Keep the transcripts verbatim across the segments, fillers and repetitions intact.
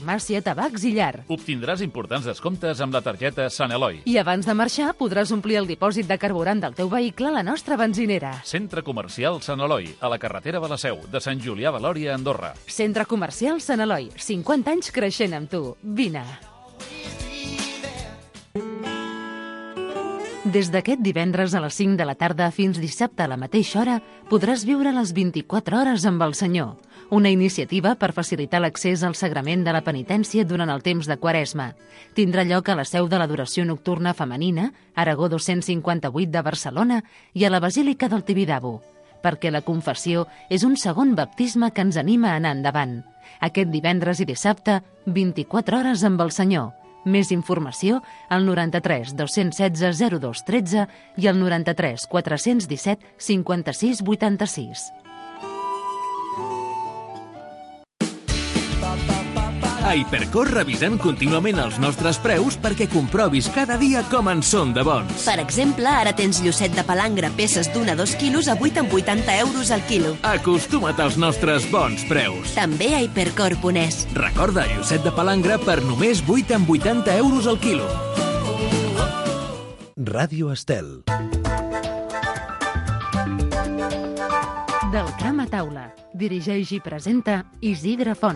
farmàcia, tabacs i llar. Obtindràs importants descomptes amb la targeta Sant Eloi. I abans de marxar podràs omplir el dipòsit de carburant del teu vehicle a la nostra benzinera. Centre Comercial Sant Eloi, a la carretera de la Seu, de Sant Julià de Lòria, Andorra. Centre Comercial Sant Eloi, cinquanta anys creixent amb tu. Vine. Des d'aquest divendres a les cinc de la tarda fins dissabte a la mateixa hora podràs viure les vint-i-quatre hores amb el Senyor, una iniciativa per facilitar l'accés al sagrament de la penitència durant el temps de Quaresma. Tindrà lloc a la seu de l'Adoració Nocturna Femenina, Aragó dos-cents cinquanta-vuit de Barcelona i a la Basílica del Tibidabo, perquè la confessió és un segon baptisme que ens anima a anar endavant. Aquest divendres i dissabte, vint-i-quatre hores amb el Senyor. Més informació al noranta-tres dos-cents setze zero dos tretze i al noranta-tres quatre-cents disset cinquanta-sis vuitanta-sis. A Hipercor revisem contínuament els nostres preus perquè comprovis cada dia com en són de bons. Per exemple, ara tens llucet de palangre peces d'un a dos quilos a vuit coma vuitanta euros al quilo. Acostuma't als nostres bons preus. També a hipercor punt es. Recorda, llucet de palangre per només vuit coma vuitanta euros al quilo. Ràdio Estel. Del Camp a Taula. Dirigeix i presenta Isidre Font.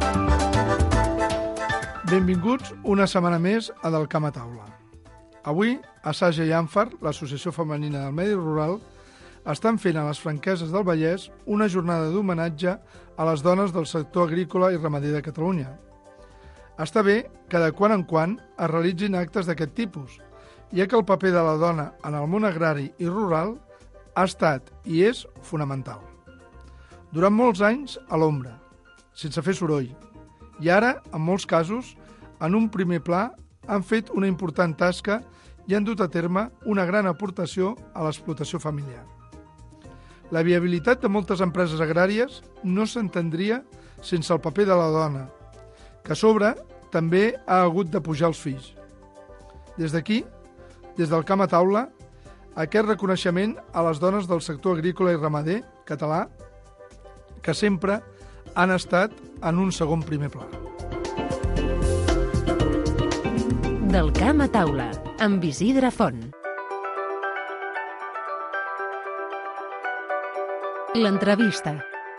Benvinguts una setmana més a Del Camp a Taula. Avui, a Saja i Anfar, l'Associació Femenina del Medi Rural, estan fent a les Franqueses del Vallès una jornada d'homenatge a les dones del sector agrícola i ramader de Catalunya. Està bé que de quan en quan es realitzin actes d'aquest tipus, ja que el paper de la dona en el món agrari i rural ha estat i és fonamental. Durant molts anys a l'ombra, sense fer soroll, i ara, en molts casos, en un primer pla, han fet una important tasca i han dut a terme una gran aportació a l'explotació familiar. La viabilitat de moltes empreses agràries no s'entendria sense el paper de la dona, que a sobre també ha hagut de pujar els fills. Des d'aquí, des del Camp a Taula, aquest reconeixement a les dones del sector agrícola i ramader català, que sempre han estat en un segon primer pla. Del Camp a Taula, amb Isidre Font. L'entrevista.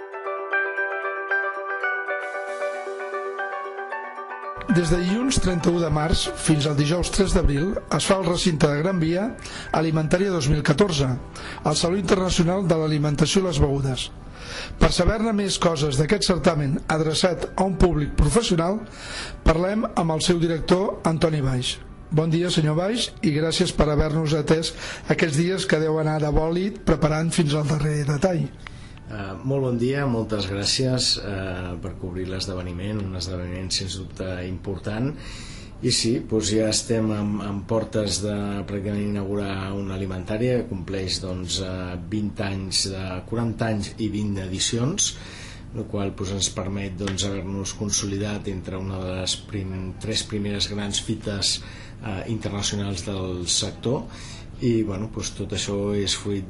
Des de dilluns trenta-u de març fins al dijous tres d'abril es fa el recinte de Gran Via Alimentària dos mil catorze, el Saló Internacional de l'Alimentació i les Begudes. Per saber-ne més coses d'aquest certamen adreçat a un públic professional, parlem amb el seu director, Antoni Baix. Bon dia, senyor Baix, i gràcies per haver-nos atès aquests dies que deu anar de bòlit preparant fins al darrer detall. Uh, molt bon dia, moltes gràcies uh, per cobrir l'esdeveniment, un esdeveniment sens dubte important. I sí, doncs ja estem en, en portes de pràcticament inaugurar una alimentària que compleix doncs, vint anys, de quaranta anys i vint edicions, el qual doncs, ens permet doncs, haver-nos consolidat entre una de les prim, tres primeres grans fites eh, internacionals del sector. I bueno, doncs tot això és fruit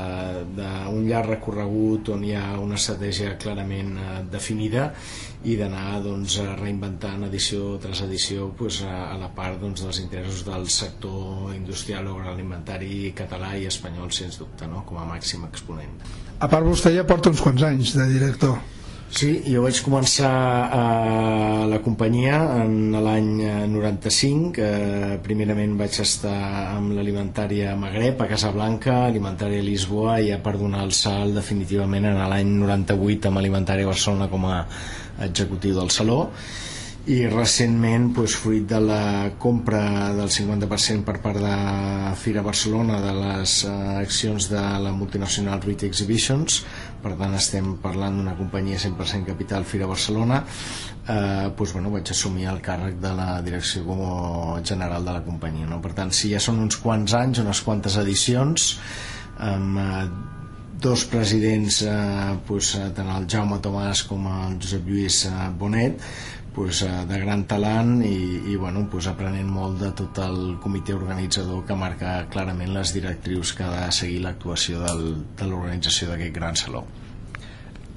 d'un llarg recorregut on hi ha una estratègia clarament eh, definida i d'anar doncs, reinventant edició tras edició doncs, a, a la part doncs, dels interessos del sector industrial o agroalimentari català i espanyol, sens dubte, no? Com a màxim exponent. A part, vostè ja porta uns quants anys de director. Sí, jo vaig començar a la companyia en l'any noranta-cinc. Eh, primerament vaig estar amb l'alimentària Magreb a Casablanca, alimentària Lisboa, i ja per donar el salt definitivament en l'any noranta-vuit amb alimentària Barcelona com a executiu del Saló. I recentment, doncs, fruit de la compra del cinquanta per cent per part de Fira Barcelona de les eh, accions de la multinacional Ruiz Exhibitions, per tant estem parlant d'una companyia cent per cent capital Fira Barcelona, eh, doncs, bueno, vaig assumir el càrrec de la direcció general de la companyia, no? Per tant, sí, ja són uns quants anys, unes quantes edicions, amb eh, dos presidents, eh, doncs, tant el Jaume Tomàs com el Josep Lluís eh, Bonet, pues, de gran talent i, i bueno, pues, aprenent molt de tot el comitè organitzador que marca clarament les directrius que ha de seguir l'actuació del, de l'organització d'aquest gran saló.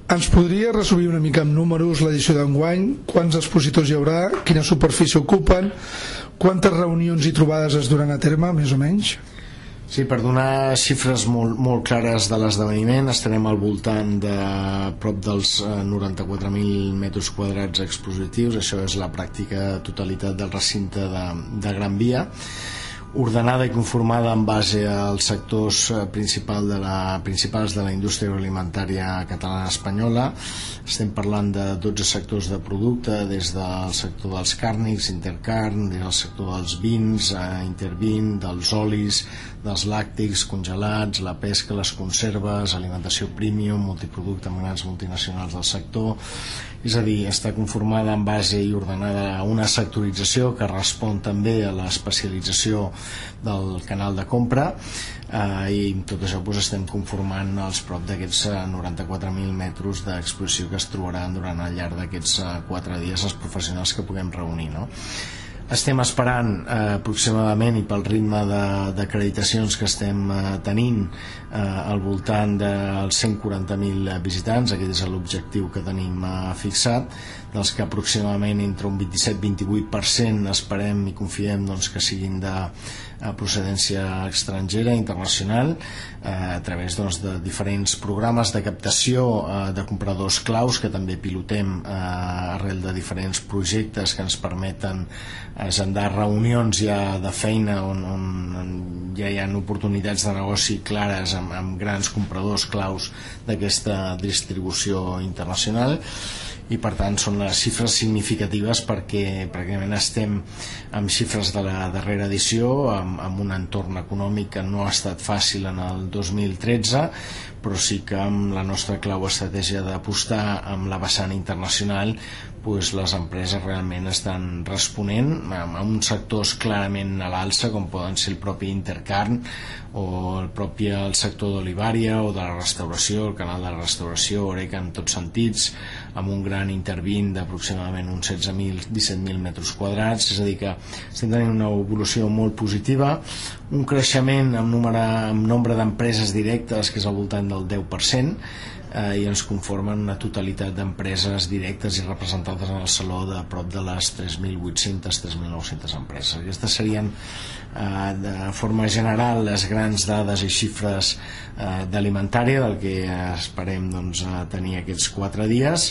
Ens podria resumir una mica amb números l'edició d'enguany? Quants expositors hi haurà? Quina superfície ocupen? Quantes reunions i trobades es duran a terme, més o menys? Sí, per donar xifres molt, molt clares de l'esdeveniment, estarem al voltant de prop dels noranta-quatre mil metres quadrats expositius. Això és la pràctica totalitat del recinte de, de Gran Via, ordenada i conformada en base als sectors principal de la, principals de la indústria agroalimentària catalana espanyola. Estem parlant de dotze sectors de producte, des del sector dels càrnics, Intercarn, des del sector dels vins, Intervin, dels olis, dels làctics, congelats, la pesca, les conserves, alimentació premium, multiproducte amb grans multinacionals del sector. És a dir, està conformada en base i ordenada a una sectorització que respon també a l'especialització del canal de compra, eh, i amb tot això doncs, estem conformant els prop d'aquests noranta-quatre mil metres d'exposició que es trobaran durant el llarg d'aquests quatre dies els professionals que puguem reunir, no? Estem esperant eh, aproximadament, i pel ritme d'acreditacions que estem eh, tenint, eh, al voltant dels cent quaranta mil visitants. Aquest és l'objectiu que tenim eh, fixat, dels que aproximadament entre un vint-i-set a vint-i-vuit per cent esperem i confiem doncs, que siguin de eh, procedència estrangera, internacional, eh, a través doncs, de diferents programes de captació eh, de compradors claus que també pilotem eh, arrel de diferents projectes que ens permeten agendar reunions ja de feina on, on ja hi ha oportunitats de negoci clares amb, amb grans compradors claus d'aquesta distribució internacional. I per tant són les xifres significatives perquè pràcticament estem amb xifres de la darrera edició, amb, amb un entorn econòmic que no ha estat fàcil en el dos mil tretze, però sí que amb la nostra clau estratègia d'apostar amb la vessant internacional, doncs les empreses realment estan responent a uns sectors clarament a l'alça, com poden ser el propi Intercarn o el propi el sector d'Olivària o de la restauració, el canal de la restauració, Oreca en tots sentits, amb un gran Intervin d'aproximadament uns setze mil a disset mil metres quadrats. És a dir que estem tenint una evolució molt positiva, un creixement amb, número, amb nombre d'empreses directes que és al voltant del deu per cent, eh, i ens conformen una totalitat d'empreses directes i representades en el saló de prop de les tres mil vuit-centes a tres mil nou-centes empreses. Aquestes serien eh, de forma general les grans dades i xifres eh, d'alimentària del que esperem doncs, tenir aquests quatre dies.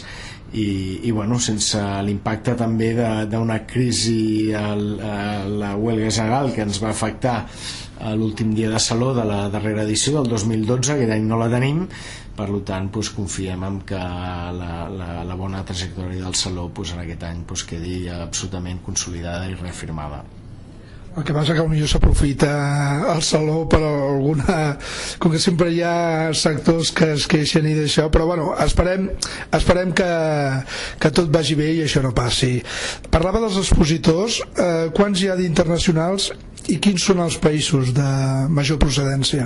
I, i bueno, sense l'impacte també d'una crisi a la huelga general que ens va afectar l'últim dia de saló de la darrera edició del dos mil dotze, aquest any no la tenim, per tant doncs, confiem en que la, la, la bona trajectòria del saló doncs, en aquest any doncs, quedi absolutament consolidada i reafirmada. El que passa que potser s'aprofita el saló per alguna... com que sempre hi ha sectors que es queixen i d'això, però bueno, esperem, esperem que, que tot vagi bé i això no passi. Parlava dels expositors, eh, quants hi ha d'internacionals i quins són els països de major procedència?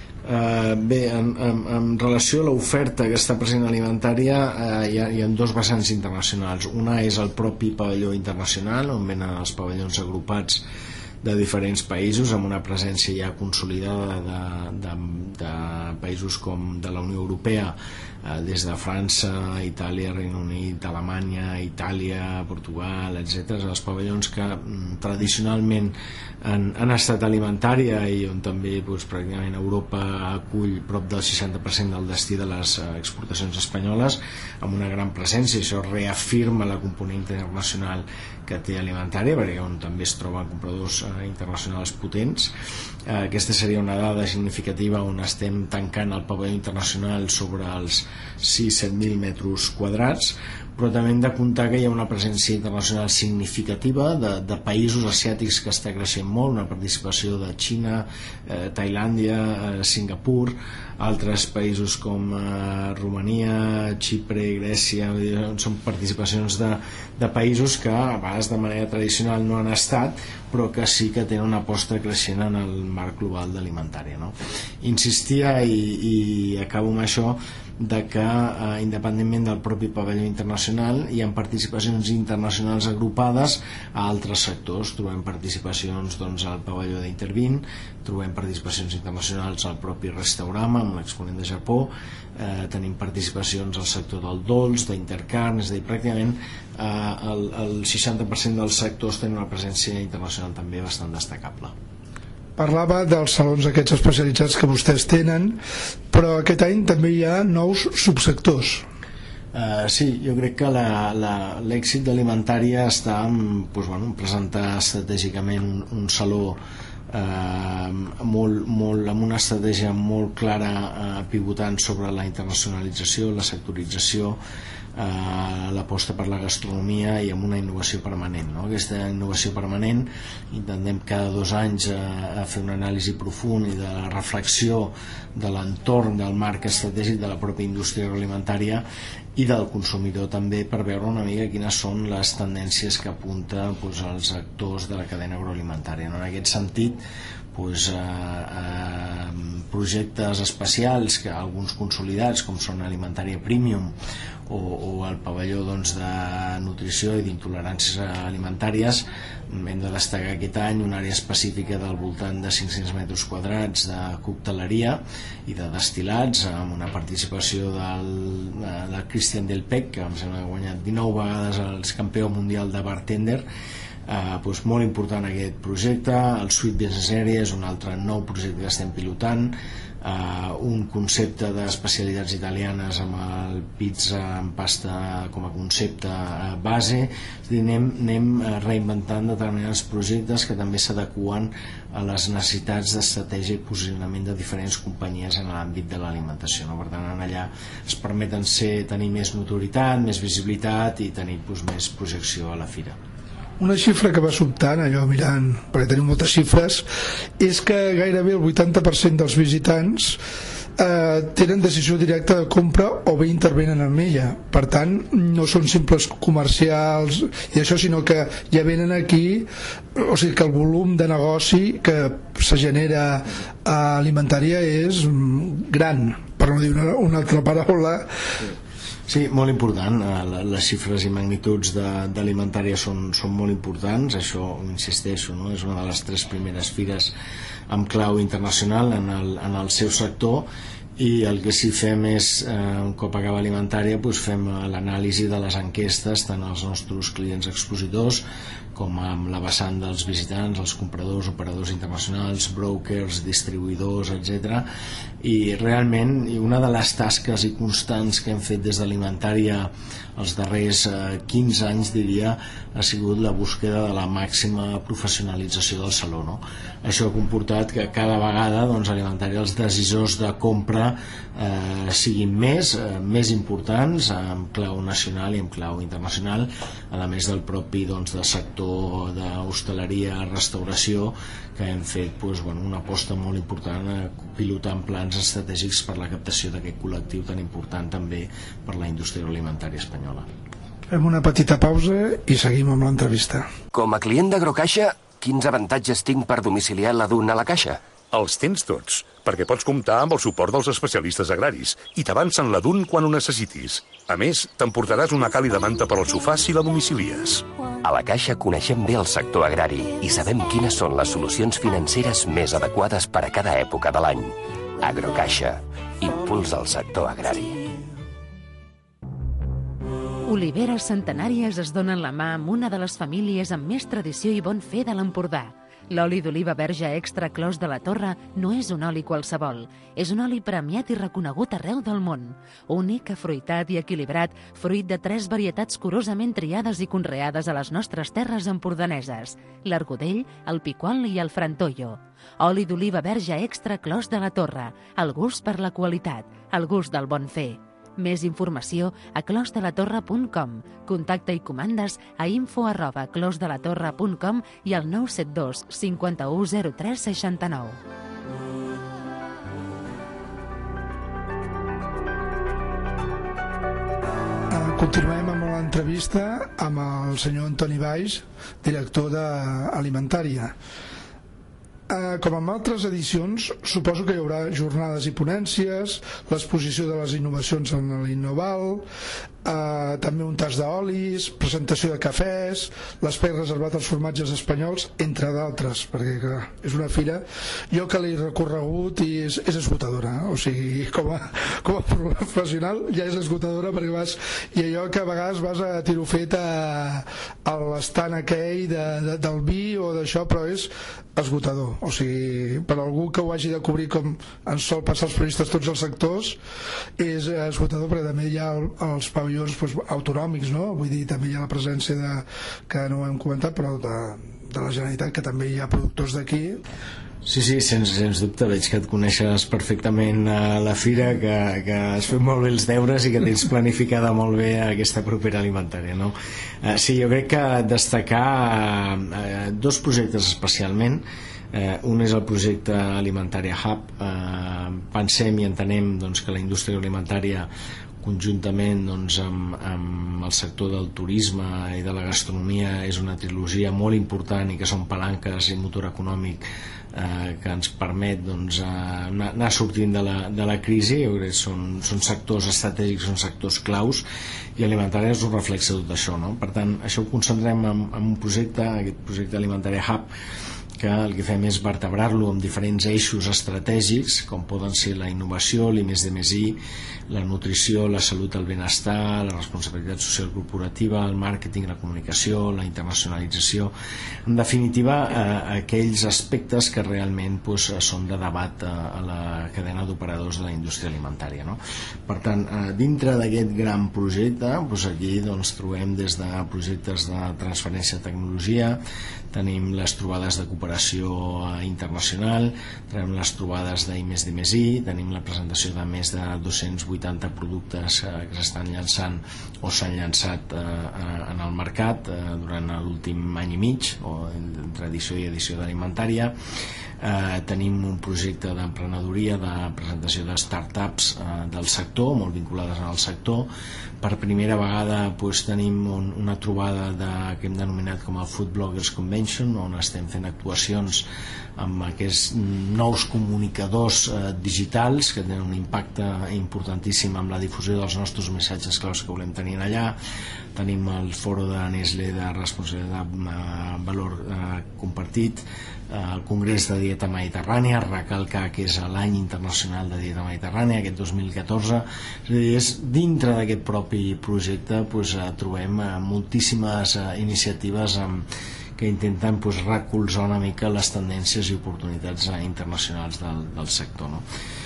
Uh, bé, en, en, en relació a l'oferta que està present alimentària, uh, hi, ha, hi ha dos vessants internacionals. Una és el propi pavelló internacional, on venen els pavellons agrupats de diferents països amb una presència ja consolidada de, de, de països com de la Unió Europea, eh, des de França, Itàlia, Regne Unit, Alemanya, Itàlia, Portugal, etcètera. Els pavellons que mm, tradicionalment han, han estat alimentària i on també doncs, pràcticament Europa acull prop del seixanta per cent del destí de les eh, exportacions espanyoles, amb una gran presència. Això reafirma la component internacional que té alimentària, perquè on també es troben compradors eh, internacionals potents. Eh, aquesta seria una dada significativa on estem tancant el pavelló internacional sobre els sis a set mil metres quadrats, però també hem de comptar que hi ha una presència internacional significativa de, de països asiàtics que està creixent molt, una participació de Xina, eh, Tailàndia, eh, Singapur, altres països com eh, Romania, Xipre, Grècia, són participacions de, de països que a vegades de manera tradicional no han estat, però que sí que tenen una aposta creixent en el marc global d'alimentària, no? Insistia, i, i acabo amb això, de que, eh, independentment del propi pavelló internacional, hi ha participacions internacionals agrupades a altres sectors. Trobem participacions doncs, al pavelló d'Intervin, trobem participacions internacionals al propi Restaurama, amb l'exponent de Japó, eh, tenim participacions al sector del dolç, d'Intercarn, és a dir, pràcticament eh, el, el seixanta per cent dels sectors tenen una presència internacional també bastant destacable. Parlava dels salons aquests especialitzats que vostès tenen, però aquest any també hi ha nous subsectors. Uh, sí, jo crec que l'èxit d'Alimentària està en pues, bueno, presentar estratègicament un, un saló eh, molt, molt, amb una estratègia molt clara, eh, pivotant sobre la internacionalització, la sectorització, eh, l'aposta per la gastronomia i amb una innovació permanent, no? Aquesta innovació permanent intentem cada dos anys eh, fer una anàlisi profunda i de la reflexió de l'entorn del marc estratègic de la pròpia indústria agroalimentària i del consumidor també, per veure una mica quines són les tendències que apunta doncs, els actors de la cadena agroalimentària. En aquest sentit, doncs, eh, eh, projectes especials, que alguns consolidats, com són Alimentària Premium o, o el pavelló doncs, de nutrició i d'intoleràncies alimentàries, hem de destacar aquest any una àrea específica del voltant de cinc-cents metres quadrats de cocteleria i de destil·lats, amb una participació del, del Christian Delpech, que em sembla que ha guanyat dinou vegades el campió mundial de bartender. Uh, doncs molt important aquest projecte. El Sweet Business Area és un altre nou projecte que estem pilotant, uh, un concepte d'especialitats italianes amb el pizza amb pasta com a concepte uh, base. És a dir, anem, anem reinventant determinats projectes que també s'adequen a les necessitats d'estratègia i posicionament de diferents companyies en l'àmbit de l'alimentació, no? Per tant, allà es permeten ser, tenir més notoritat, més visibilitat i tenir doncs, més projecció a la fira. Una xifra que va sobtant, allò mirant, perquè tenim moltes xifres, és que gairebé el vuitanta per cent dels visitants eh, tenen decisió directa de compra o bé intervenen en ella. Per tant, no són simples comercials i això, sinó que ja venen aquí, o sigui que el volum de negoci que se genera a Alimentària és gran, per no dir una, una altra paraula. Sí, molt important. Les xifres i magnituds d'Alimentària són, són molt importants. Això, insisteixo, no? És una de les tres primeres fires amb clau internacional en el, en el seu sector, i el que sí fem és, eh, un cop acaba Alimentària, doncs fem l'anàlisi de les enquestes tant als nostres clients expositors com amb la vessant dels visitants, els compradors, operadors internacionals, brokers, distribuïdors, etcètera. I realment una de les tasques i constants que hem fet des d'Alimentària els darrers quinze anys, diria, ha sigut la búsqueda de la màxima professionalització del saló, no? Això ha comportat que cada vegada doncs, Alimentària, els decisors de compra eh, siguin més, eh, més importants, amb clau nacional i amb clau internacional, a més del propi doncs, del sector d'hostaleria, restauració, que hem fet doncs, bueno, una aposta molt important a pilotar plans estratègics per la captació d'aquest col·lectiu tan important també per la indústria alimentària espanyola. Fem una petita pausa i seguim amb l'entrevista. Com a client d'Agrocaixa, quins avantatges tinc per domiciliar l'adun a la caixa? Els tens tots, perquè pots comptar amb el suport dels especialistes agraris i t'avancen l'adun quan ho necessitis. A més, t'emportaràs una càlida manta per al sofà si la domicilies. A la Caixa coneixem bé el sector agrari i sabem quines són les solucions financeres més adequades per a cada època de l'any. Agrocaixa, impuls al sector agrari. Oliveres centenàries es donen la mà amb una de les famílies amb més tradició i bon fer de l'Empordà. L'oli d'oliva verge extra Clos de la Torre no és un oli qualsevol. És un oli premiat i reconegut arreu del món. Únic, afruitat i equilibrat, fruit de tres varietats curosament triades i conreades a les nostres terres empordaneses: l'argudell, el piquol i el frantollo. Oli d'oliva verge extra Clos de la Torre. El gust per la qualitat, el gust del bon fer. Més informació a clos de la torre punt com. Contacte i comandes a info arroba clos de la torre punt com i al nou set dos cinquanta-u zero tres seixanta-nou. Continuem amb l'entrevista amb el senyor Antoni Baix, director d'Alimentària. Antoni, eh, parlàvem de, de les xifres que va sobtant, allò mirant, perquè tenim moltes xifres, és que tenim moltes xifres, i una de les xifres que va sobtant, és que gairebé el vuitanta per cent dels visitants eh, tenen decisió directa de compra o bé intervenen en ella. Per tant, no són simples comercials i això, sinó que ja venen aquí, o sigui que el volum de negoci que se genera a Alimentària és gran, per no dir una, una altra paraula. Sí, molt important. Eh, com en altres edicions, suposo que hi haurà jornades i ponències, l'exposició de les innovacions en l'Innoval, eh, també un tas d'olis, presentació de cafès, l'espai reservat als formatges espanyols, entre d'altres, perquè clar, és una fira, jo que l'he recorregut i és, és esgotadora, eh? O sigui, com a, com a professional ja és esgotadora, perquè vas, i allò que a vegades vas a tiro fet a, a l'estant aquell de, de, del vi o d'això, però és esgotador. O sigui, per algú que ho hagi de cobrir com ens sol passar als periodistes tots els sectors, és esgotador, perquè també hi ha els pavellons pues, autonòmics, no? Vull dir, també hi ha la presència de, que no ho hem comentat, però de, de la Generalitat, que també hi ha productors d'aquí. Sí, sí, sens, sens dubte, veig que et coneixes perfectament a la fira, que, que has fet molt bé els deures i que tens planificada molt bé aquesta propera alimentària, no? Eh, sí, jo crec que destacar eh, dos projectes especialment. Eh, un és el projecte Alimentaria Hub. Eh, pensem i entenem doncs, que la indústria alimentària, conjuntament doncs, amb, amb el sector del turisme i de la gastronomia, és una trilogia molt important i que són palanques i motor econòmic eh, que ens permet doncs, anar, anar sortint de la, de la crisi. Jo crec que són, són sectors estratègics, són sectors claus, i Alimentaria és un reflex de tot això, no? Per tant, això ho concentrem en, en un projecte, aquest projecte Alimentaria Hub, que el que fem és vertebrar-lo amb diferents eixos estratègics, com poden ser la innovació, l'I més D més I, la nutrició, la salut, el benestar, la responsabilitat social corporativa, el màrqueting, la comunicació, la internacionalització, en definitiva eh, aquells aspectes que realment pues, són de debat a, a la cadena d'operadors de la indústria alimentària, no? Per tant, eh, dintre d'aquest gran projecte, doncs aquí doncs, trobem des de projectes de transferència de tecnologia, tenim les trobades de cooperació internacional, tenim les trobades d'I més D més I, tenim la presentació de més de dos-cents vuitanta productes eh, que s'estan llançant o s'han llançat eh, en el mercat eh, durant l'últim any i mig, o entre edició i edició d'alimentària. Eh, tenim un projecte d'emprenedoria, de presentació de start-ups eh, del sector, molt vinculades al sector. Per primera vegada doncs, tenim un, una trobada de, que hem denominat com el Food Bloggers Convention, on estem fent actuacions amb aquests nous comunicadors eh, digitals que tenen un impacte importantíssim amb la difusió dels nostres missatges claus que volem tenir allà. Tenim el foro de Nestlé de responsabilitat eh, valor eh, compartit, eh, el Congrés de Dieta Mediterrània, recalcar que és l'any internacional de Dieta Mediterrània, aquest dos mil catorze. És a dir, és dintre d'aquest propi projecte doncs, eh, trobem eh, moltíssimes eh, iniciatives amb que intenten pues, recolzar una mica les tendències i oportunitats eh, internacionals del, del sector, no?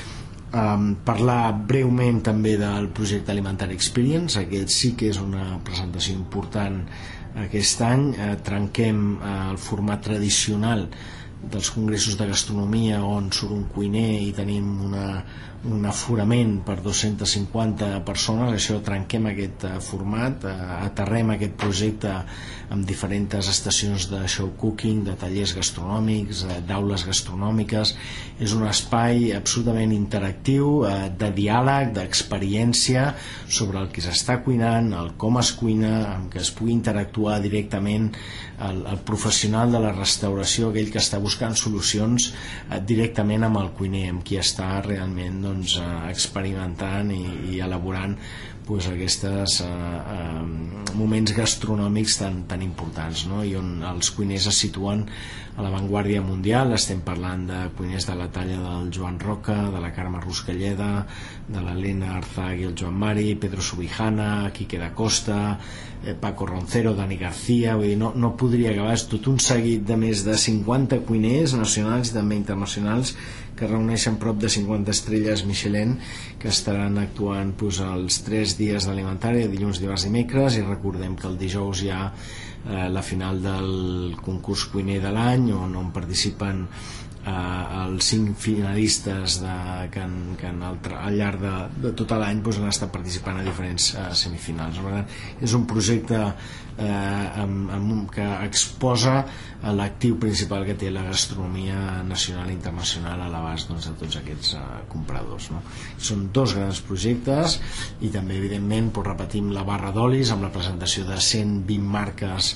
Um, parlar breument també del projecte Alimentary Experience. Aquest sí que és una presentació important aquest any. Eh, trenquem eh, el format tradicional dels congressos de gastronomia on surt un cuiner i tenim una, un aforament per dos-centes cinquanta persones. Això trenquem aquest uh, format, uh, aterrem aquest projecte amb diferents estacions de show cooking, de tallers gastronòmics, uh, d'aules gastronòmiques. És un espai absolutament interactiu, uh, de diàleg, d'experiència sobre el que s'està cuinant, el com es cuina, amb què es pugui interactuar directament el, el professional de la restauració, aquell que està buscant solucions uh, directament amb el cuiner, amb qui està realment doncs, uh, experimentant i, i elaborant pues, aquests uh, uh, moments gastronòmics tan, tan importants, no? I on els cuiners es situen a l'avantguàrdia mundial. Estem parlant de cuiners de la talla del Joan Roca, de la Carme Ruscalleda, de l'Helena Arzag i el Joan Mari, Pedro Subijana, Quique da Costa, eh, Paco Roncero, Dani García. Vull dir, no, no podria acabar, és tot un seguit de més de cinquanta cuiners nacionals i també internacionals que reuneixen prop de cinquanta estrelles Michelin, que estaran actuant pues, els tres dies d'alimentària, dilluns, dimarts i dimecres. I recordem que el dijous hi ha eh, la final del concurs cuiner de l'any, on, on participen eh, els cinc finalistes de, que, en, que en el, al llarg de, de tot l'any pues, han estat participant a diferents eh, semifinals. Per tant, és un projecte eh, amb, amb, que exposa l'actiu principal que té la gastronomia nacional i internacional a l'abast doncs, de tots aquests eh, compradors, no? Són dos grans projectes i també evidentment pues, repetim la barra d'olis amb la presentació de cent vint marques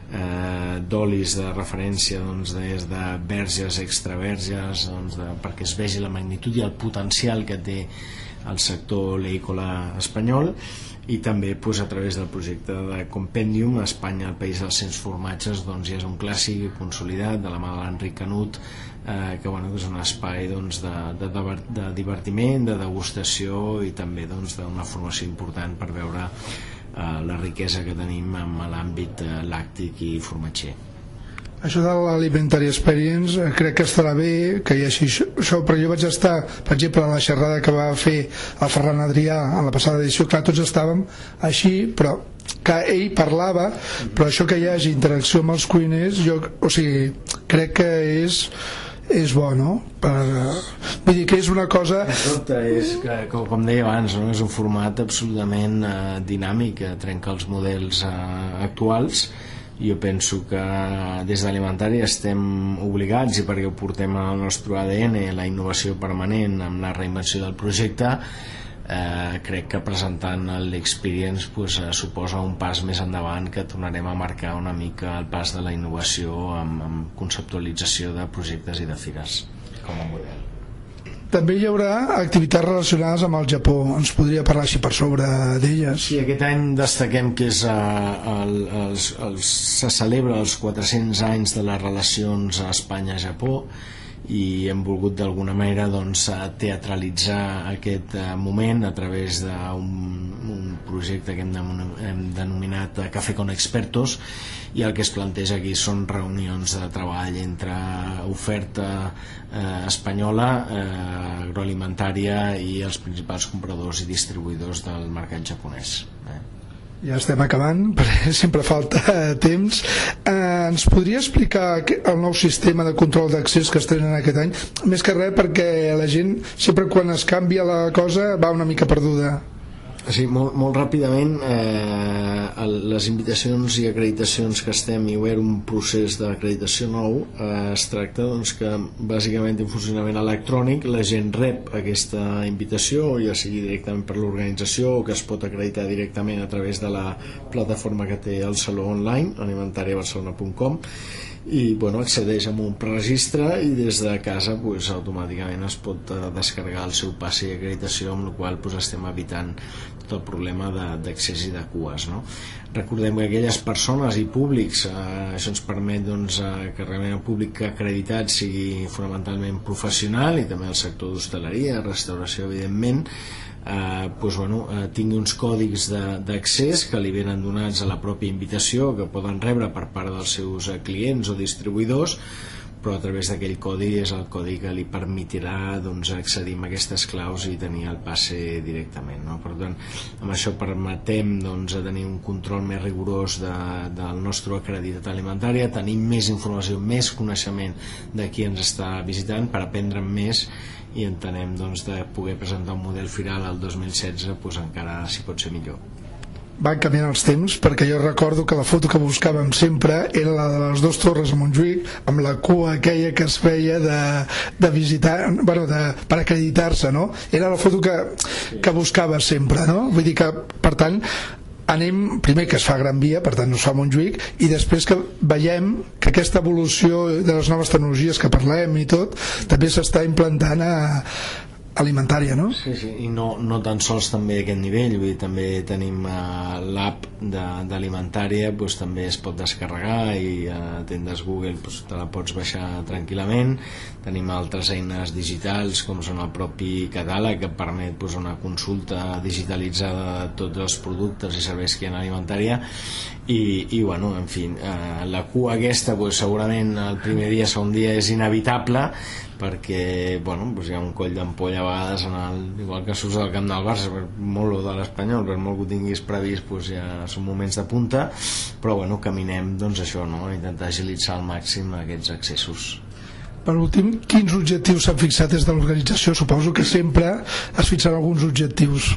eh, d'olis de referència, doncs, des de verges, extraverges, doncs, de, perquè es vegi la magnitud i el potencial que té el sector oleícola espanyol, i també doncs, a través del projecte de Compendium, Espanya, el país dels cent formatges, doncs, ja és un clàssic consolidat de la mà de l'Enric Canut, eh, que, bueno, que és un espai, doncs, de, de, de divertiment, de degustació i també, doncs, d'una formació important per veure eh, la riquesa que tenim en l'àmbit eh, làctic i formatger. Això de l'Alimentary Experience eh, crec que estarà bé que hi hagi això, però jo vaig estar, per exemple, a la xerrada que va fer el Ferran Adrià en la passada edició, clar, tots estàvem així, però que ell parlava, però això que hi hagi interacció amb els cuiners, jo, o sigui, crec que és és bo, no? Per, vull dir que és una cosa... Tot és que, com deia abans, no? És un format absolutament eh, dinàmic, que trenca els models eh, actuals. Jo penso que des d'Alimentari estem obligats, i perquè ho portem al nostre A D N, la innovació permanent amb la reinvenció del projecte, eh, crec que presentant l'Experience pues, eh, suposa un pas més endavant, que tornarem a marcar una mica el pas de la innovació amb, amb conceptualització de projectes i de fires com a model. També hi haurà activitats relacionades amb el Japó. Ens podria parlar així per sobre d'elles? Sí, aquest any destaquem que és, uh, el, els, els, se celebra els quatre-cents anys de les relacions a Espanya-Japó, i hem volgut d'alguna manera, doncs, teatralitzar aquest uh, moment a través d'un un projecte que hem, de, hem denominat Café con Expertos, i el que es planteja aquí són reunions de treball entre oferta eh, espanyola, eh, agroalimentària, i els principals compradors i distribuïdors del mercat japonès. Eh? Ja estem acabant, perquè sempre falta temps. Eh, ens podria explicar el nou sistema de control d'accés que estrenen aquest any? Més que res perquè la gent, sempre quan es canvia la cosa, va una mica perduda. Sí, molt, molt ràpidament, eh, el, les invitacions i acreditacions que estem i obert un procés d'acreditació nou, eh, es tracta, doncs, que bàsicament en funcionament electrònic la gent rep aquesta invitació, ja sigui directament per l'organització o que es pot acreditar directament a través de la plataforma que té el saló online, alimentària barcelona punt com, i bueno, accedeix a un preregistre i des de casa pues, automàticament es pot uh, descarregar el seu passi d'acreditació, amb la qual pues, estem evitant tot el problema d'accés i de cues, no? Recordem que aquelles persones i públics, eh, això ens permet, doncs, eh, que realment el públic acreditat sigui fonamentalment professional, i també el sector d'hostaleria, restauració, evidentment, Eh, pues, bueno, eh, tingui uns còdics d'accés que li venen donats a la pròpia invitació, que poden rebre per part dels seus eh, clients o distribuïdors, però a través d'aquell codi és el codi que li permetirà, doncs, accedir a aquestes claus i tenir el passe directament, no? Per tant, amb això permetem, doncs, tenir un control més rigorós de, del nostre acreditat alimentari, tenir més informació, més coneixement de qui ens està visitant per aprendre més, i entenem, doncs, de poder presentar un model firal al dos mil setze, doncs, encara si pot ser millor. Van canviant els temps, perquè jo recordo que la foto que buscàvem sempre era la de les dues torres a Montjuïc, amb la cua aquella que es feia de, de visitar, bueno, de, per acreditar-se, no? Era la foto que, que buscava sempre, no? Vull dir que, per tant, anem, primer que es fa a Gran Via, per tant no es fa a Montjuïc, i després que veiem que aquesta evolució de les noves tecnologies que parlem i tot, també s'està implantant a alimentària, no? Sí, sí, i no, no tan sols també a aquest nivell, vull dir, també tenim uh, l'app d'alimentària, doncs, també es pot descarregar, i a tendes Google doncs, te la pots baixar tranquil·lament. Tenim altres eines digitals com són el propi catàleg, que permet doncs, una consulta digitalitzada de tots els productes i serveis que hi ha en alimentària, i, i bueno, en fi, uh, la cua aquesta doncs, segurament el primer dia, segon dia és inevitable, perquè bueno, doncs hi ha un coll d'ampolla a vegades en el, igual que surts del camp del Barça, molt o de l'Espanyol, per molt que ho tinguis previst, doncs ja són moments de punta, però bueno, caminem, doncs això, no? Intentar agilitzar al màxim aquests accessos. Per últim, quins objectius s'han fixat des de l'organització? Suposo que sempre es fixen alguns objectius.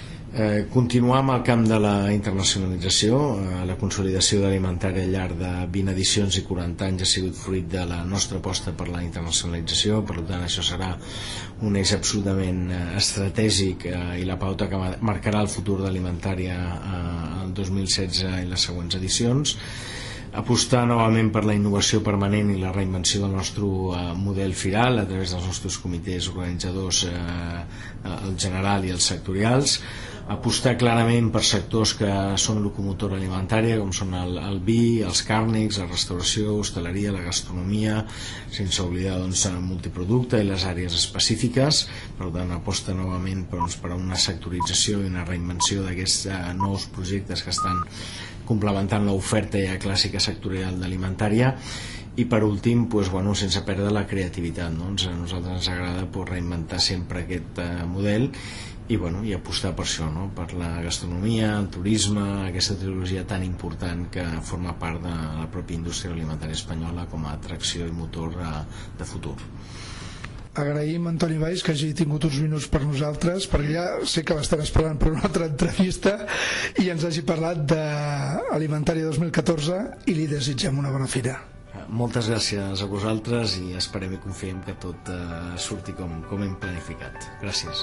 Eh, continuar amb el camp de la internacionalització. Eh, la consolidació d'alimentària al llarg de vint edicions i quaranta anys ha sigut fruit de la nostra aposta per la internacionalització, per tant això serà un eix absolutament eh, estratègic, eh, i la pauta que marcarà el futur d'alimentària eh, el dos mil setze i les següents edicions. Apostar novament per la innovació permanent i la reinvenció del nostre uh, model firal a través dels nostres comitès organitzadors, uh, uh, el general i els sectorials. Apostar clarament per sectors que són locomotora alimentària, com són el, el vi, els càrnics, la restauració, hostaleria, la gastronomia, sense oblidar doncs, el multiproducte i les àrees específiques. Per tant, aposta novament doncs, per una sectorització i una reinvenció d'aquests uh, nous projectes que estan complementant l'oferta ja clàssica sectorial d'alimentària. I per últim, doncs, bueno, sense perdre la creativitat, no? A nosaltres ens agrada pues, reinventar sempre aquest uh, model i, bueno, i apostar per això, no? Per la gastronomia, el turisme, aquesta trilogia tan important que forma part de la pròpia indústria alimentària espanyola com a atracció i motor uh, de futur. Agraïm a Antoni Valls que hagi tingut uns minuts per nosaltres, perquè ja sé que l'estan esperant per una altra entrevista, i ens hagi parlat d'Alimentària dos mil catorze i li desitgem una bona fira. Moltes gràcies a vosaltres i esperem i confiem que tot uh, surti com, com hem planificat. Gràcies.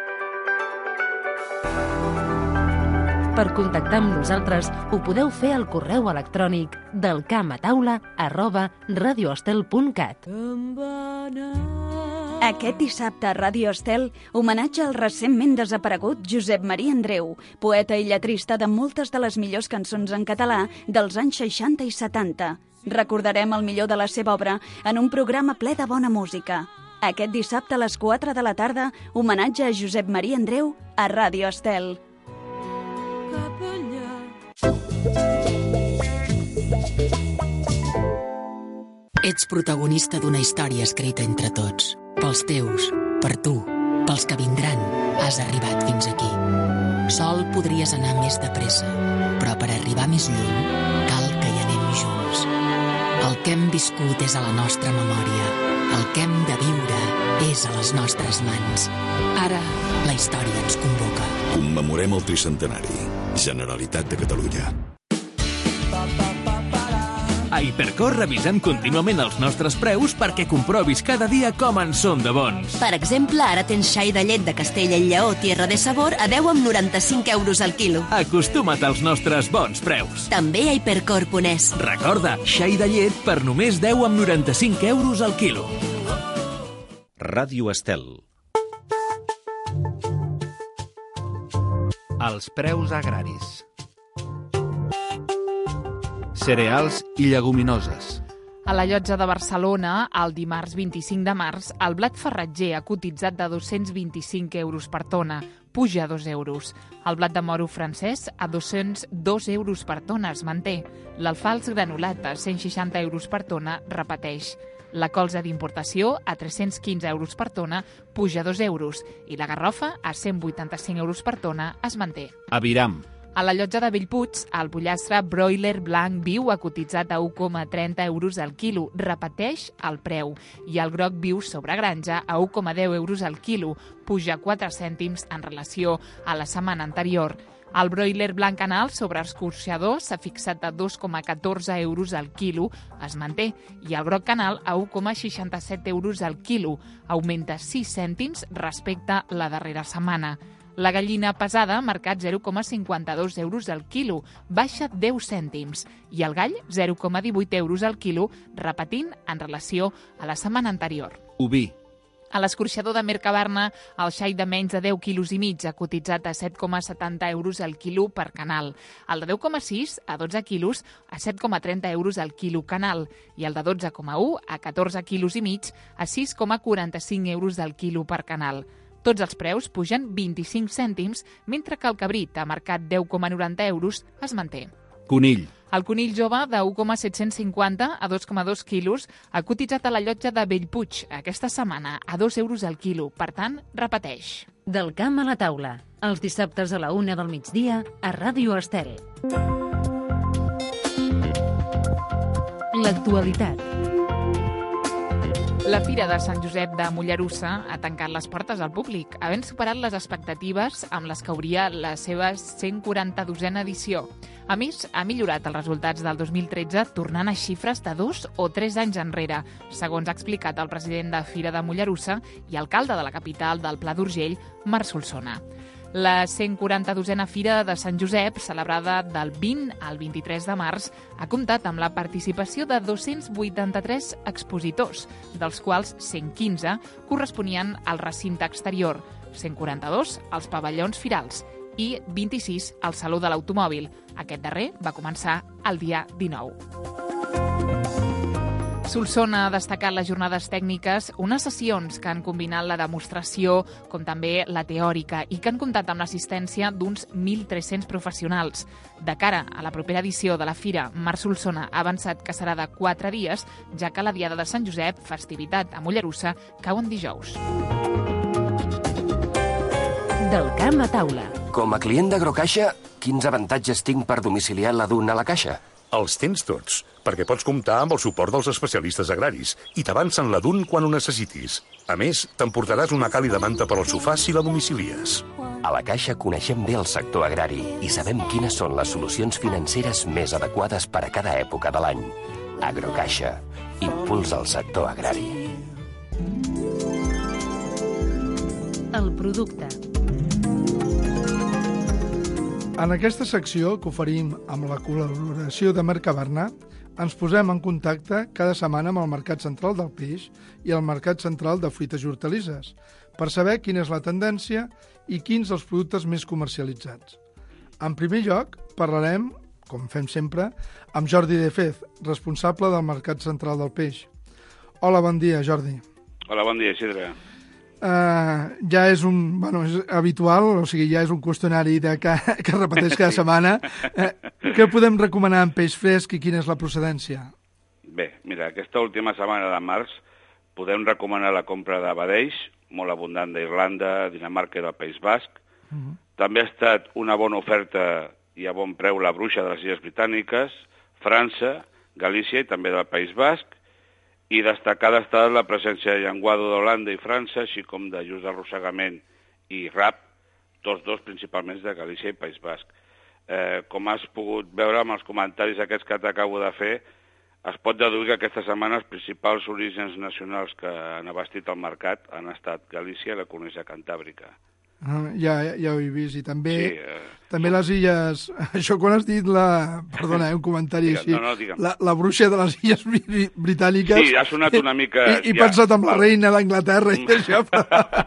Per contactar amb nosaltres ho podeu fer al correu electrònic del camp a taula arroba radioestel punt cat. Aquest dissabte a Ràdio Estel, homenatge al recentment desaparegut Josep Maria Andreu, poeta i lletrista de moltes de les millors cançons en català dels anys seixanta i setanta. Recordarem el millor de la seva obra en un programa ple de bona música. Aquest dissabte a les quatre de la tarda, homenatge a Josep Maria Andreu a Ràdio Estel. Ets protagonista d'una història escrita entre tots. Pels teus, per tu, pels que vindran, has arribat fins aquí. Sol podries anar més de pressa, però per arribar més lluny cal que hi anem junts. El que hem viscut és a la nostra memòria. El que hem de viure és a les nostres mans. Ara, la història ens convoca. Commemorem el tricentenari. Generalitat de Catalunya. A Hipercor revisem contínuament els nostres preus perquè comprovis cada dia com en són de bons. Per exemple, ara tens xai de llet de Castella i Lleó Tierra de Sabor a deu coma noranta-cinc euros al quilo. Acostuma't als nostres bons preus. També a hipercor punt es. Recorda, xai de llet per només deu coma noranta-cinc euros al quilo. Ràdio Estel. Els preus agraris. Cereals i lleguminoses. A la Llotja de Barcelona, el dimarts vint-i-cinc de març, el blat farratger ha cotitzat de dos-cents vint-i-cinc euros per tona, puja a dos euros. El blat de moro francès a dos-cents dos euros per tona es manté. L'alfals granulat a cent seixanta euros per tona repeteix. La colza d'importació a tres-cents quinze euros per tona puja a dos euros i la garrofa a cent vuitanta-cinc euros per tona es manté. Aviram. A la Llotja de Bellpuig, el pollastre broiler blanc viu ha cotitzat a u coma trenta euros al quilo, repeteix el preu, i el groc viu sobre granja a u coma deu euros al quilo, puja quatre cèntims en relació a la setmana anterior. El broiler blanc canal sobre escorxador s'ha fixat a dos coma catorze euros al quilo, es manté, i el groc canal a u coma seixanta-set euros al quilo, augmenta sis cèntims respecte la darrera setmana. La gallina pesada ha marcat zero coma cinquanta-dos euros al quilo, baixa deu cèntims, i el gall zero coma divuit euros al quilo, repetint en relació a la setmana anterior. Oví. A l'escorxador de Mercabarna, el xai de menys de deu quilos i mig ha cotitzat a set coma setanta euros al quilo per canal, el de deu coma sis a dotze quilos a set coma trenta euros al quilo canal i el de dotze coma u a catorze quilos i mig a sis coma quaranta-cinc euros al quilo per canal. Tots els preus pugen vint-i-cinc cèntims, mentre que el cabrit ha marcat deu coma noranta euros es manté. Conill. El conill jove de u coma set-cents cinquanta a dos coma dos quilos ha cotitzat a la Llotja de Bellpuig aquesta setmana a dos euros al quilo, per tant, repeteix. Del camp a la taula, els dissabtes a la una del migdia a Ràdio Estel. L'actualitat. La Fira de Sant Josep de Mollerussa ha tancat les portes al públic, havent superat les expectatives amb les que hauria la seva cent quaranta-dosena edició. A més, ha millorat els resultats del dos mil tretze, tornant a xifres de dos o tres anys enrere, segons ha explicat el president de Fira de Mollerussa i alcalde de la capital del Pla d'Urgell, Marc Solsona. La cent quaranta-dosena Fira de Sant Josep, celebrada del vint al vint-i-tres de març, ha comptat amb la participació de dos-cents vuitanta-tres expositors, dels quals cent quinze corresponien al recinte exterior, cent quaranta-dos als pavellons firals i vint-i-sis al Saló de l'Automòbil. Aquest darrer va començar el dia dinou. Solsona ha destacat les jornades tècniques, unes sessions que han combinat la demostració com també la teòrica i que han comptat amb l'assistència d'uns mil tres-cents professionals. De cara a la propera edició de la Fira, Mar Solsona ha avançat que serà de quatre dies, ja que la Diada de Sant Josep, festivitat a Mollerussa, cau en dijous. Del camp a taula. Com a client d'Agrocaixa, quins avantatges tinc per domiciliar la D U N a la caixa? Els tens tots, perquè pots comptar amb el suport dels especialistes agraris i t'avancen la D U N quan ho necessitis. A més, t'emportaràs una càlida manta per al sofà si la domicilies. A la Caixa coneixem bé el sector agrari i sabem quines són les solucions financeres més adequades per a cada època de l'any. Agrocaixa, impuls al sector agrari. El producte. En aquesta secció, que oferim amb la col·laboració de Mercabarna, ens posem en contacte cada setmana amb el Mercat Central del Peix i el Mercat Central de Fruites i Hortalisses per saber quina és la tendència i quins els productes més comercialitzats. En primer lloc, parlarem, com fem sempre, amb Jordi De Fez, responsable del Mercat Central del Peix. Hola, bon dia, Jordi. Hola, bon dia, Isidre. Uh, ja és un, bueno, és habitual, o sigui, ja és un qüestionari de que, que es repeteix cada sí. setmana. Uh, què podem recomanar en peix fresc i quina és la procedència? Bé, mira, aquesta última setmana de març podem recomanar la compra de vedeix, molt abundant d'Irlanda, Dinamarca i del País Basc. Uh -huh. També ha estat una bona oferta i a bon preu la bruixa de les Illes Britàniques, França, Galícia i també del País Basc, i destacada ha estat la presència de llenguado d'Holanda i França, així com de lluç d'arrossegament i rap, tots dos principalment de Galícia i País Basc. Eh, com has pogut veure amb els comentaris aquests que t'acabo de fer, es pot deduir que aquesta setmana els principals orígens nacionals que han abastit el mercat han estat Galícia i la Cornisa Cantàbrica. Ah, ja, ja ho he vist, i també, sí, eh, també les illes... Això quan has dit la... Perdona, eh, un comentari digue'm, així. No, no, digue'm. La, la bruixa de les illes britàniques... Sí, ha sonat una mica... I, i ja, pensat amb la val. reina d'Anglaterra i això, però...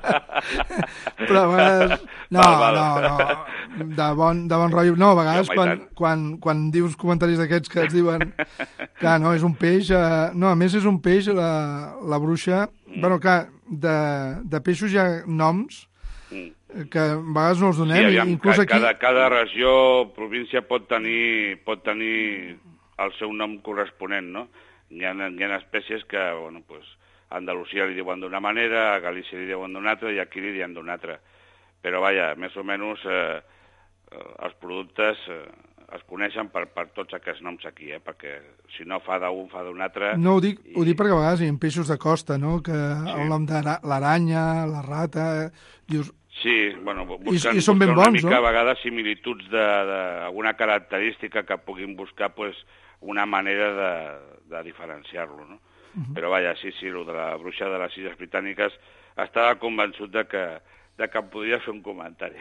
però a vegades... No, val, val. no, no, de bon, de bon rotllo. No, a vegades Sí, home, i quan, tant. quan, quan dius comentaris d'aquests que es diuen... Clar, no, és un peix... Eh, no, a més és un peix, la, la bruixa... Mm. Bueno, clar, de, de peixos hi ha noms... Mm. que a vegades no els donem, sí, aviam, inclús aquí... Cada, cada regió, província pot tenir, pot tenir el seu nom corresponent, no? Hi ha, hi ha espècies que, bueno, pues, a Andalusia li diuen d'una manera, a Galícia li diuen d'una altra i aquí li diuen d'una altra. Però, vaja, més o menys eh, els productes eh, es coneixen per, per tots aquests noms aquí, eh? Perquè si no fa d'un, fa d'un altre... No, ho dic, i... ho dic perquè a vegades hi ha peixos de costa, no?, que sí. el nom de l'aranya, la rata... Dius... Sí, bueno, busquen, I, i són ben busquen bons, una mica no? a vegades similituds d'alguna característica que puguin buscar pues, una manera de, de diferenciar-lo, no? Uh-huh. Però vaja, sí, sí, el de la bruixa de les Illes Britàniques estava convençut de que, de que em podria fer un comentari.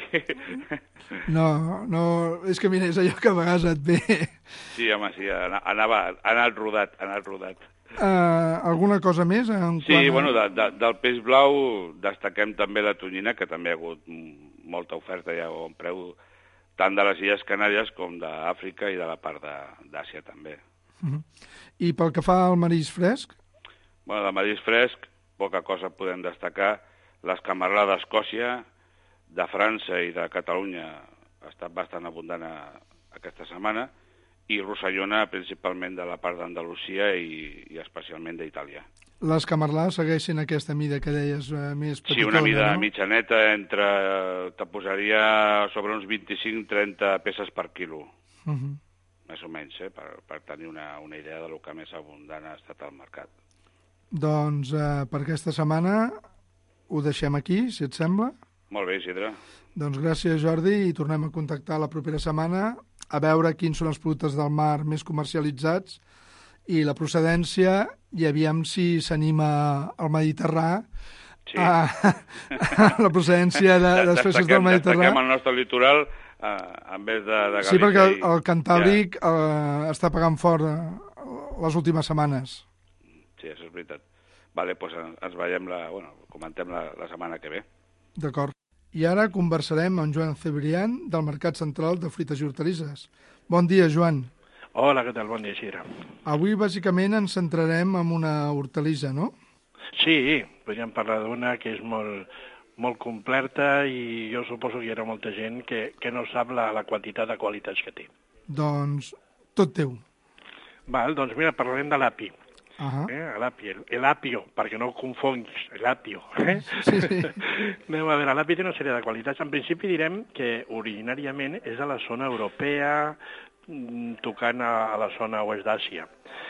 No, no, és que mira, és allò que a vegades et ve... Sí, home, sí, anava, ha anat rodat, ha anat rodat. Uh, alguna cosa més? En sí, quan... bueno, de, de, del peix blau destaquem també la tonyina, que també ha hagut molta oferta ja a bon preu, tant de les Illes Canàries com d'Àfrica i de la part d'Àsia també. Uh-huh. I pel que fa al marisc fresc? Bueno, de marisc fresc, poca cosa podem destacar. L'escamarlà d'Escòcia, de França i de Catalunya ha estat bastant abundant a, aquesta setmana, i rossellona principalment de la part d'Andalusia i, i especialment d'Itàlia. Les camarlars segueixen aquesta mida que deies, eh, més petitona, Sí, una mida no? mitjaneta, entre, te posaria sobre uns vint-i-cinc trenta peces per quilo, Uh-huh. més o menys, eh, per, per tenir una, una idea del que més abundant ha estat al mercat. Doncs eh, per aquesta setmana ho deixem aquí, si et sembla. Molt bé, Isidre. Doncs gràcies, Jordi, i tornem a contactar la propera setmana a veure quins són els productes del mar més comercialitzats i la procedència, i aviam si s'anima al Mediterrani Sí. a, a la procedència de, de les festes del Mediterrani. Destaquem el nostre litoral eh, en vez de, de Galícia. Sí, perquè el, el Cantàbric ja. eh, està pagant fort eh, les últimes setmanes. Sí, això és veritat. Vale, doncs ens veiem, la, bueno, comentem la, la setmana que ve. D'acord. I ara conversarem amb Joan Cebrián del Mercat Central de Fruites i Hortalisses. Bon dia, Joan. Hola, què tal? Bon dia, Isidre. Avui, bàsicament, ens centrarem en una hortalissa, no? Sí, podríem parlar d'una que és molt, molt completa i jo suposo que hi haurà molta gent que, que no sap la, la quantitat de qualitats que té. Doncs, tot teu. Val, doncs mira, parlarem de l'api. Uh-huh. Eh, l'api, el, l'apio, perquè no ho confonguis, l'apio. Eh? Sí, sí. Anem a veure, l'api té una sèrie de qualitats. En principi direm que originàriament és a la zona europea, tocant a, a la zona oest d'Àsia.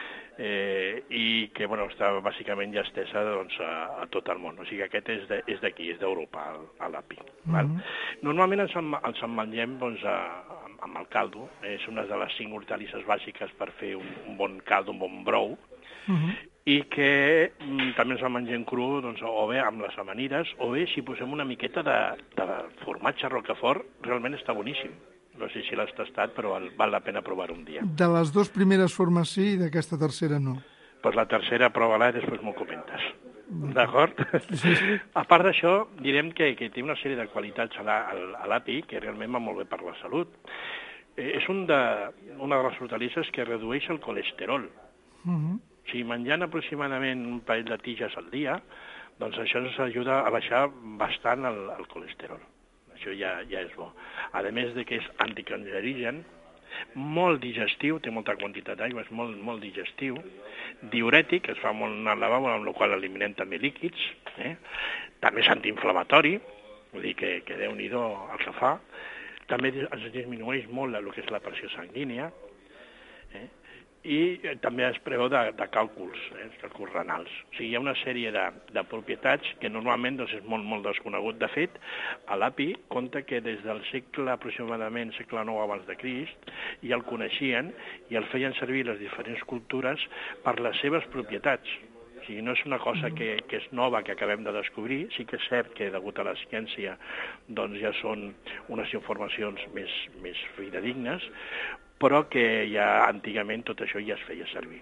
Eh, i que bueno, està bàsicament ja estesa doncs, a, a tot el món. O sigui, aquest és d'aquí, és d'Europa, l'api. Mm-hmm. Normalment ens, ens en mengem doncs, a, amb el caldo. És una de les cinc hortalisses bàsiques per fer un, un bon caldo, un bon brou. Mm-hmm. I que mm, també ens el mengem cru doncs, o bé amb les amanides, o bé si posem una miqueta de, de formatge Rocafort, realment està boníssim. No sé si l'has tastat, però val, val la pena provar un dia. De les dues primeres formes sí, i d'aquesta tercera no. Pues la tercera prova-la i després m'ho comentes. D'acord? Sí, sí. A part d'això, direm que, que té una sèrie de qualitats a l'api que realment va molt bé per la salut. Eh, és un de, una de les hortalisses que redueix el colesterol. Uh-huh. O sigui, menjant aproximadament un parell de tiges al dia, doncs això ens ajuda a baixar bastant el, el colesterol. Això ja, ja és bo. A més de que és anticancerigen, molt digestiu, té molta quantitat d'aigua, és molt, molt digestiu, diurètic, es fa molt al lavabo, amb el qual eliminem també líquids, eh? També és antiinflamatori, vull dir que, que Déu-n'hi-do el que fa, també es disminueix molt el que és la pressió sanguínia, eh? I també es preveu de, de càlculs, eh, càlculs renals. O sigui, hi ha una sèrie de, de propietats que normalment doncs, és molt, molt desconegut. De fet, a l'api compta que des del segle aproximadament, segle nou abans de Crist, ja el coneixien i el feien servir les diferents cultures per les seves propietats. O sigui, no és una cosa que, que és nova, que acabem de descobrir. Sí que és cert que, degut a la ciència, doncs ja són unes informacions més, més fidedignes, però que ja antigament tot això ja es feia servir.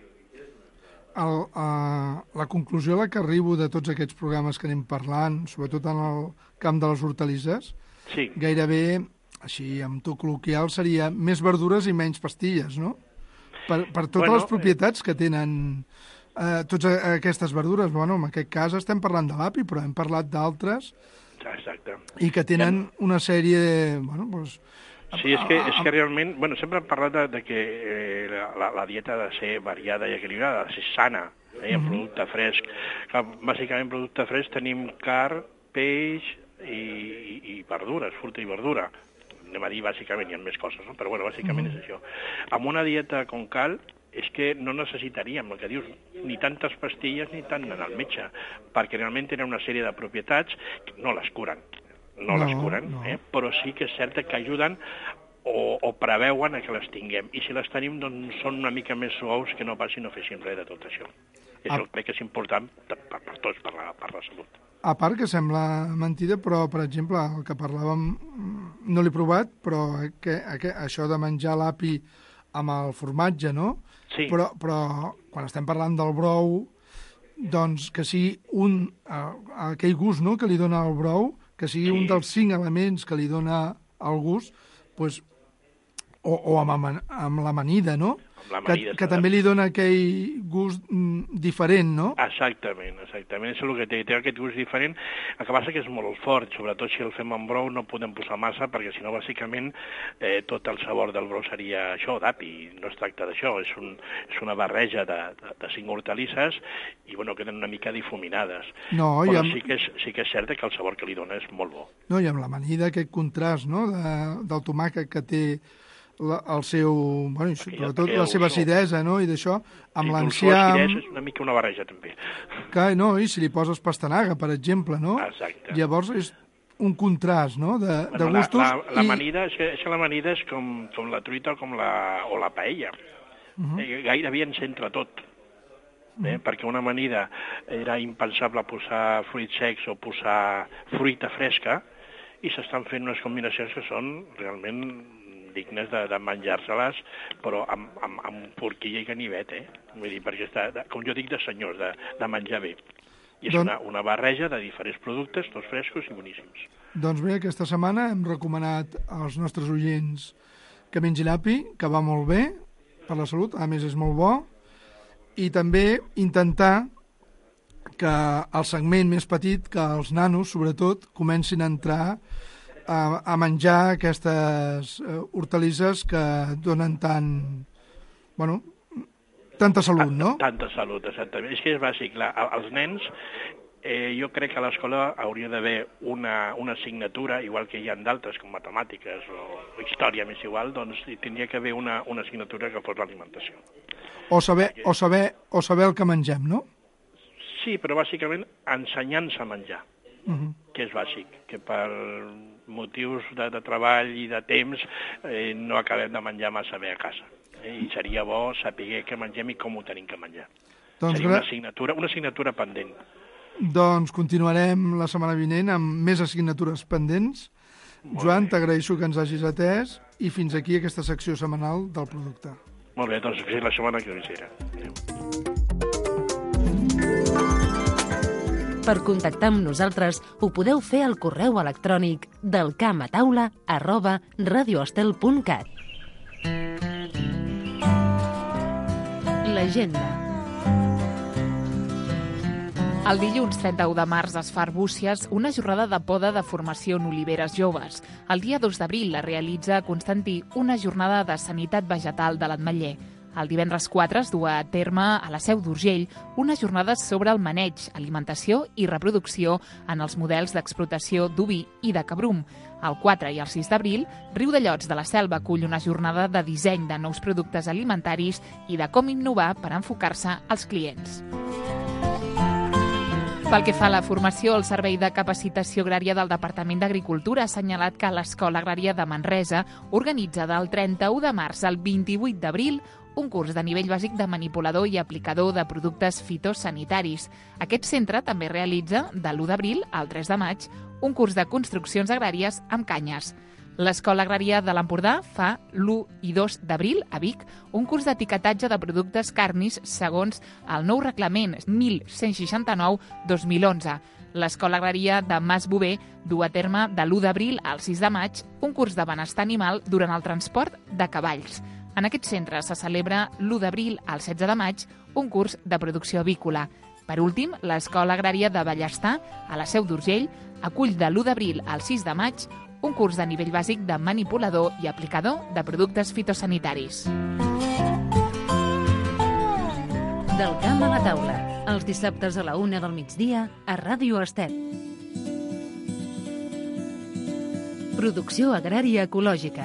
El, uh, la conclusió a la que arribo de tots aquests programes que anem parlant, sobretot en el camp de les hortalisses, sí. Gairebé, així amb to col·loquial, seria més verdures i menys pastilles, no? Per, per totes bueno, les propietats que tenen uh, totes aquestes verdures. Bueno, en aquest cas estem parlant de l'api, però hem parlat d'altres. Exacte. I que tenen una sèrie... Bueno, doncs, sí, és que, és que realment, bueno, sempre hem parlat de, de que eh, la, la dieta ha de ser variada i equilibrada, ha de ser sana, eh, en producte fresc. Clar, bàsicament, en producte fresc tenim carn, peix i, i, i verdures, fruita i verdura. Anem a dir, bàsicament, hi ha més coses, no? Però, bueno, bàsicament mm. és això. Amb una dieta com cal, és que no necessitaríem, el que dius, ni tantes pastilles ni tant anar al metge, perquè realment tenen una sèrie de propietats que no les curen. No, no les curen, no. Eh? Però sí que és cert que ajuden o, o preveuen que les tinguem. I si les tenim, doncs són una mica més suaus que no pas si no féssim res de tot això. I això crec que és important per, per tots, per la, per la salut. A part que sembla mentida, però, per exemple, el que parlàvem, no l'he provat, però que, que, això de menjar l'api amb el formatge, no? Sí. Però, però quan estem parlant del brou, doncs que sigui un, aquell gust, no?, que li dona el brou, que sigui sí. un dels cinc elements que li dona el gust, pues, o, o amb, amb l'amanida, no? Que, que també li dona aquell gust mm, diferent, no? Exactament, exactament. És el que té, té aquest gust diferent. El que passa que és molt fort, sobretot si el fem amb brou no podem posar massa, perquè si no, bàsicament, eh, tot el sabor del brou seria això, d'api. No es tracta d'això, és, un, és una barreja de, de, de cinc hortalisses i, bueno, queden una mica difuminades. No, Però amb... sí, que és, sí que és cert que el sabor que li dona és molt bo. No, i amb l'amanida, aquest contrast, no?, de, del tomàquet que té la, el seu, bueno, sobretot la seva acidesa, no?, i d'això, amb l'enciam... I és una mica una barreja, també. Que, no, i si li poses pastanaga, per exemple, no? Exacte. Llavors és un contrast, no?, de, bueno, de gustos. La, la, l'amanida, i... és que l'amanida és com, com la truita o com la, o la paella. Uh -huh. Gairebé ens entra tot. eh? mm. perquè una amanida era impensable posar fruits secs o posar fruita fresca, i s'estan fent unes combinacions que són realment dignes de, de menjar-se-les, però amb, amb, amb forquilla i ganivet, eh? Vull dir, perquè està, com jo dic, de senyors, de, de menjar bé. I és Don... una, una barreja de diferents productes, tots frescos i boníssims. Doncs bé, aquesta setmana hem recomanat als nostres oients que mengin api, que va molt bé per la salut, a més és molt bo, i també intentar que el segment més petit, que els nanos, sobretot, comencin a entrar a, a menjar aquestes uh, hortalisses que donen tant, bueno, tanta salut, no? Tanta salut, exactament. És que és bàsic. La, els nens, eh, jo crec que a l'escola hauria d'haver una, una assignatura, igual que hi ha d'altres, com matemàtiques o història, més igual, doncs tindria que haver una, una assignatura que fos l'alimentació. O saber, Perquè... o, saber, o saber el que mengem, no? Sí, però bàsicament ensenyant-se a menjar, uh -huh. que és bàsic, que per motius de, de treball i de temps eh, no acabem de menjar massa bé a casa. Eh? I seria bo saber què mengem i com ho tenim que menjar. Doncs seria una assignatura, una assignatura pendent. Doncs continuarem la setmana vinent amb més assignatures pendents. Molt Joan, t'agraeixo que ens hagis atès i fins aquí aquesta secció setmanal del producte. Molt bé, doncs fins la setmana que ve serà. Per contactar amb nosaltres ho podeu fer al correu electrònic del camp a taula arroba radioestel punt cat. L'agenda. El dilluns trenta-u de març es fa a Arbúcies una jornada de poda de formació en oliveres joves. El dia dos d'abril la realitza a Constantí una jornada de sanitat vegetal de l'Ametller. El divendres quatre es du a terme a la Seu d'Urgell unes jornades sobre el maneig, alimentació i reproducció en els models d'explotació d'oví i de cabrum. El quatre i el sis d'abril, Riudellots de la Selva acull una jornada de disseny de nous productes alimentaris i de com innovar per enfocar-se als clients. Pel que fa a la formació, el Servei de Capacitació Agrària del Departament d'Agricultura ha assenyalat que l'Escola Agrària de Manresa organitza del trenta-u de març al vint-i-vuit d'abril un curs de nivell bàsic de manipulador i aplicador de productes fitosanitaris. Aquest centre també realitza, de l'u d'abril al tres de maig, un curs de construccions agràries amb canyes. L'Escola Agrària de l'Empordà fa l'u i dos d'abril a Vic un curs d'etiquetatge de productes carnis segons el nou reglament mil cent seixanta-nou dos mil onze. L'Escola Agrària de Mas Bover du a terme de l'u d'abril al sis de maig un curs de benestar animal durant el transport de cavalls. En aquest centre se celebra l'u d'abril al setze de maig un curs de producció avícola. Per últim, l'Escola Agrària de Bellestar, a la Seu d'Urgell, acull de l'u d'abril al sis de maig un curs de nivell bàsic de manipulador i aplicador de productes fitosanitaris. Del camp a la taula, els dissabtes a la una del migdia a Ràdio Estel. Producció agrària ecològica.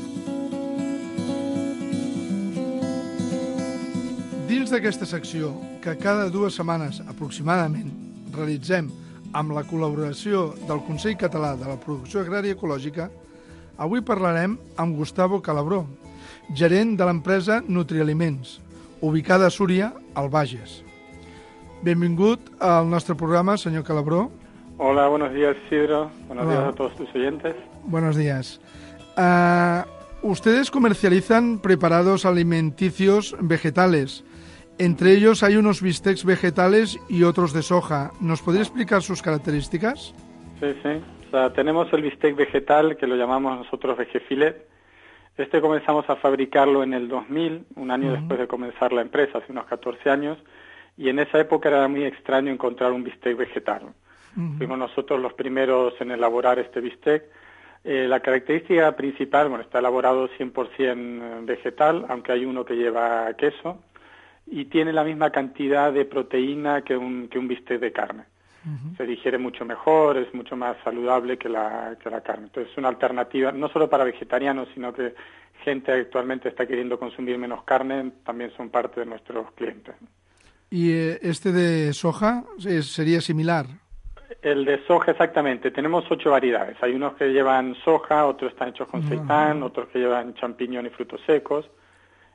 Dins d'aquesta secció, que cada dues setmanes aproximadament realitzem amb la col·laboració del Consell Català de la Producció Agrària Ecològica, avui parlarem amb Gustavo Calabró, gerent de l'empresa Nutrialiments, ubicada a Súria, al Bages. Benvingut al nostre programa, senyor Calabró. Hola, buenos días, Isidro. Buenos Hola. días a todos tus oyentes. Buenos días. Uh, ustedes comercializan preparados alimenticios vegetales. Entre ellos hay unos bistecs vegetales y otros de soja. ¿Nos podría explicar sus características? Sí, sí. O sea, tenemos el bistec vegetal, que lo llamamos nosotros vegefilet. Este comenzamos a fabricarlo en el dos mil, un año uh-huh. después de comenzar la empresa, hace unos catorce años, y en esa época era muy extraño encontrar un bistec vegetal. Uh-huh. Fuimos nosotros los primeros en elaborar este bistec. Eh, la característica principal, bueno, está elaborado cien por ciento vegetal, aunque hay uno que lleva queso, y tiene la misma cantidad de proteína que un, que un bistec de carne. Uh-huh. Se digiere mucho mejor, es mucho más saludable que la, que la carne. Entonces es una alternativa, no solo para vegetarianos, sino que gente actualmente está queriendo consumir menos carne, también son parte de nuestros clientes. ¿Y eh, este de soja sería similar? El de soja, exactamente. Tenemos ocho variedades. Hay unos que llevan soja, otros están hechos con seitán, uh-huh. otros que llevan champiñón y frutos secos.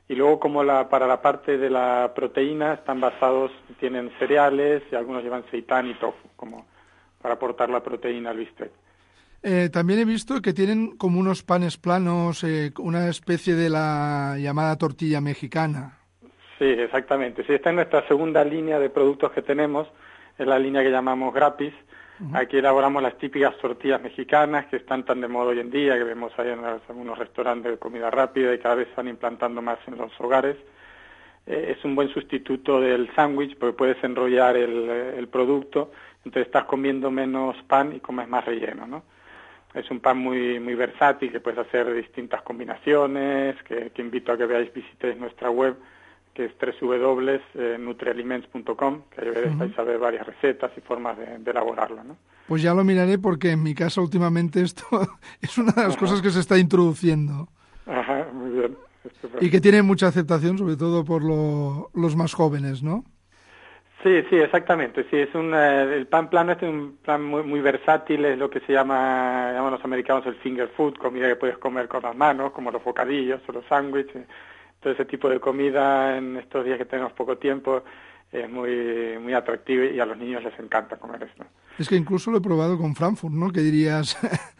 Y luego, como la, para la parte de la proteína, están basados, tienen cereales y algunos llevan seitán y tofu, como para aportar la proteína al bistec. Eh, también he visto que tienen como unos panes planos, eh, una especie de la llamada tortilla mexicana. Sí, exactamente. Sí, esta es nuestra segunda línea de productos que tenemos, es la línea que llamamos Grappis. Uh-huh. Aquí elaboramos las típicas tortillas mexicanas que están tan de moda hoy en día, que vemos ahí en algunos restaurantes de comida rápida y cada vez están implantando más en los hogares. Eh, es un buen sustituto del sándwich porque puedes enrollar el, el producto, entonces estás comiendo menos pan y comes más relleno, ¿no? Es un pan muy muy versátil que puedes hacer distintas combinaciones, que, que invito a que veáis, visitéis nuestra web, que es doble u doble u doble u punto nutrialiments punto com, que ahí uh-huh. vais a ver varias recetas y formas de, de elaborarlo, ¿no? Pues ya lo miraré porque en mi casa últimamente esto es una de las Ajá. cosas que se está introduciendo. Ajá, muy bien. Estupendo. Y que tiene mucha aceptación, sobre todo por lo, los más jóvenes, ¿no? Sí, sí, exactamente. Sí, es un eh, el pan plano este es un pan muy muy versátil, es lo que se llama, llaman los americanos el finger food, comida que puedes comer con las manos, como los bocadillos o los sándwiches. Todo ese tipo de comida en estos días que tenemos poco tiempo es muy muy atractivo y a los niños les encanta comer esto. Es que incluso lo he probado con Frankfurt, ¿no? Que dirías,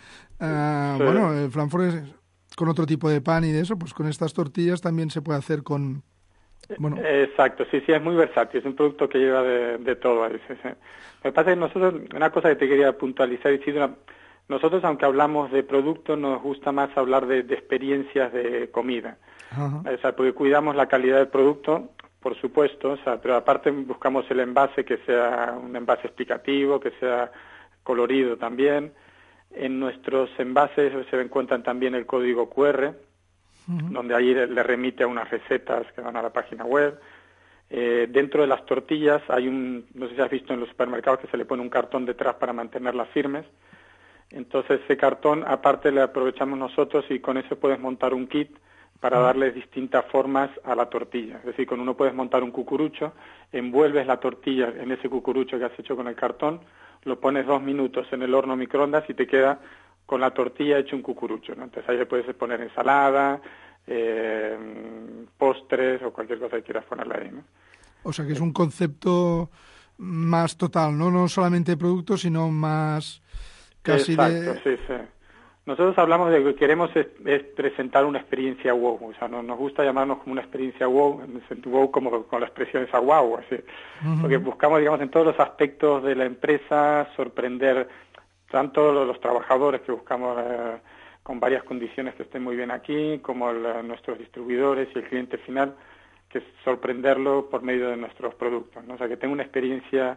uh, sí. Bueno, el Frankfurt es con otro tipo de pan y de eso, pues con estas tortillas también se puede hacer con... Bueno. Exacto, sí, sí, es muy versátil, es un producto que lleva de, de todo ahí. Sí, sí. Lo que pasa es que nosotros, una cosa que te quería puntualizar, Isidro, nosotros aunque hablamos de producto, nos gusta más hablar de, de experiencias de comida. Ajá. O sea, porque cuidamos la calidad del producto, por supuesto, o sea, pero aparte buscamos el envase que sea un envase explicativo, que sea colorido también. En nuestros envases se encuentran también el código cu erre, uh-huh. donde ahí le remite a unas recetas que van a la página web. Eh, dentro de las tortillas hay un, no sé si has visto en los supermercados que se le pone un cartón detrás para mantenerlas firmes. Entonces ese cartón aparte le aprovechamos nosotros y con eso puedes montar un kit para darles distintas formas a la tortilla. Es decir, con uno puedes montar un cucurucho, envuelves la tortilla en ese cucurucho que has hecho con el cartón, lo pones dos minutos en el horno microondas y te queda con la tortilla hecho un cucurucho, ¿no? Entonces ahí le puedes poner ensalada, eh, postres o cualquier cosa que quieras ponerle ahí, ¿no? O sea que es un concepto más total, ¿no? No solamente de productos, sino más casi Exacto, de... sí, sí. Nosotros hablamos de que queremos es, es presentar una experiencia wow, o sea, no, nos gusta llamarnos como una experiencia wow, wow como con la expresión esa wow, así, uh-huh. porque buscamos, digamos, en todos los aspectos de la empresa sorprender tanto los, los trabajadores que buscamos eh, con varias condiciones que estén muy bien aquí, como el, nuestros distribuidores y el cliente final, que es sorprenderlo por medio de nuestros productos, ¿no? O sea, que tenga una experiencia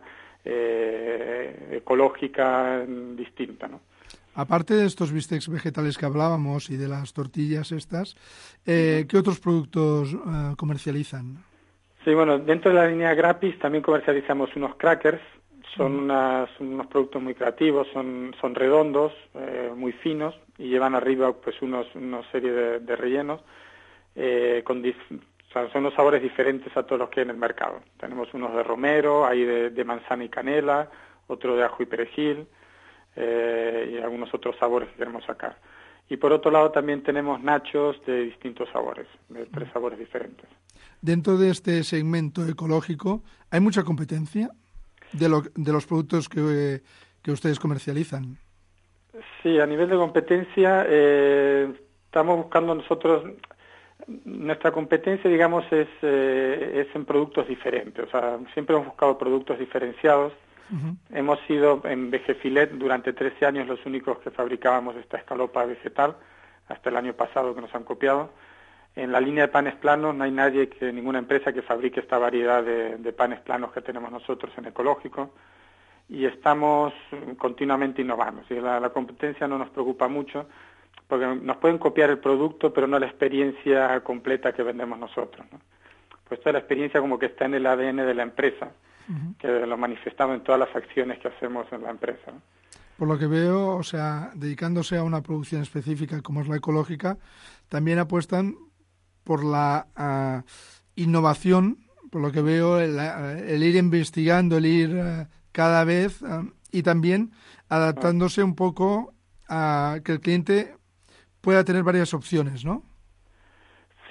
eh, ecológica distinta, ¿no? Aparte de estos bistecs vegetales que hablábamos y de las tortillas estas, eh, ¿qué otros productos uh, comercializan? Sí, bueno, dentro de la línea Grappis también comercializamos unos crackers. Son, unas, unos productos muy creativos, son, son redondos, eh, muy finos y llevan arriba pues unos una serie de, de rellenos. Eh, con dif, o sea, son unos sabores diferentes a todos los que hay en el mercado. Tenemos unos de romero, hay de, de manzana y canela, otro de ajo y perejil. Eh, y algunos otros sabores que queremos sacar. Y por otro lado también tenemos nachos de distintos sabores, de tres sabores diferentes. Dentro de este segmento ecológico, ¿hay mucha competencia de, lo, de los productos que, que ustedes comercializan? Sí, a nivel de competencia eh, estamos buscando nosotros, nuestra competencia digamos es, eh, es en productos diferentes, o sea, siempre hemos buscado productos diferenciados. Uh-huh. Hemos sido en Vegefilet durante trece años los únicos que fabricábamos esta escalopa vegetal, hasta el año pasado que nos han copiado. En la línea de panes planos no hay nadie, que ninguna empresa que fabrique esta variedad de, de panes planos que tenemos nosotros en ecológico, y estamos continuamente innovando. ¿Sí? La, la competencia no nos preocupa mucho, porque nos pueden copiar el producto, pero no la experiencia completa que vendemos nosotros, ¿no? Pues toda la experiencia como que está en el A D N de la empresa, uh-huh. que lo manifestamos en todas las acciones que hacemos en la empresa, ¿no? Por lo que veo, o sea, dedicándose a una producción específica como es la ecológica, también apuestan por la uh, innovación, por lo que veo, el, el ir investigando, el ir uh, cada vez uh, y también adaptándose un poco a que el cliente pueda tener varias opciones, ¿no? Sí,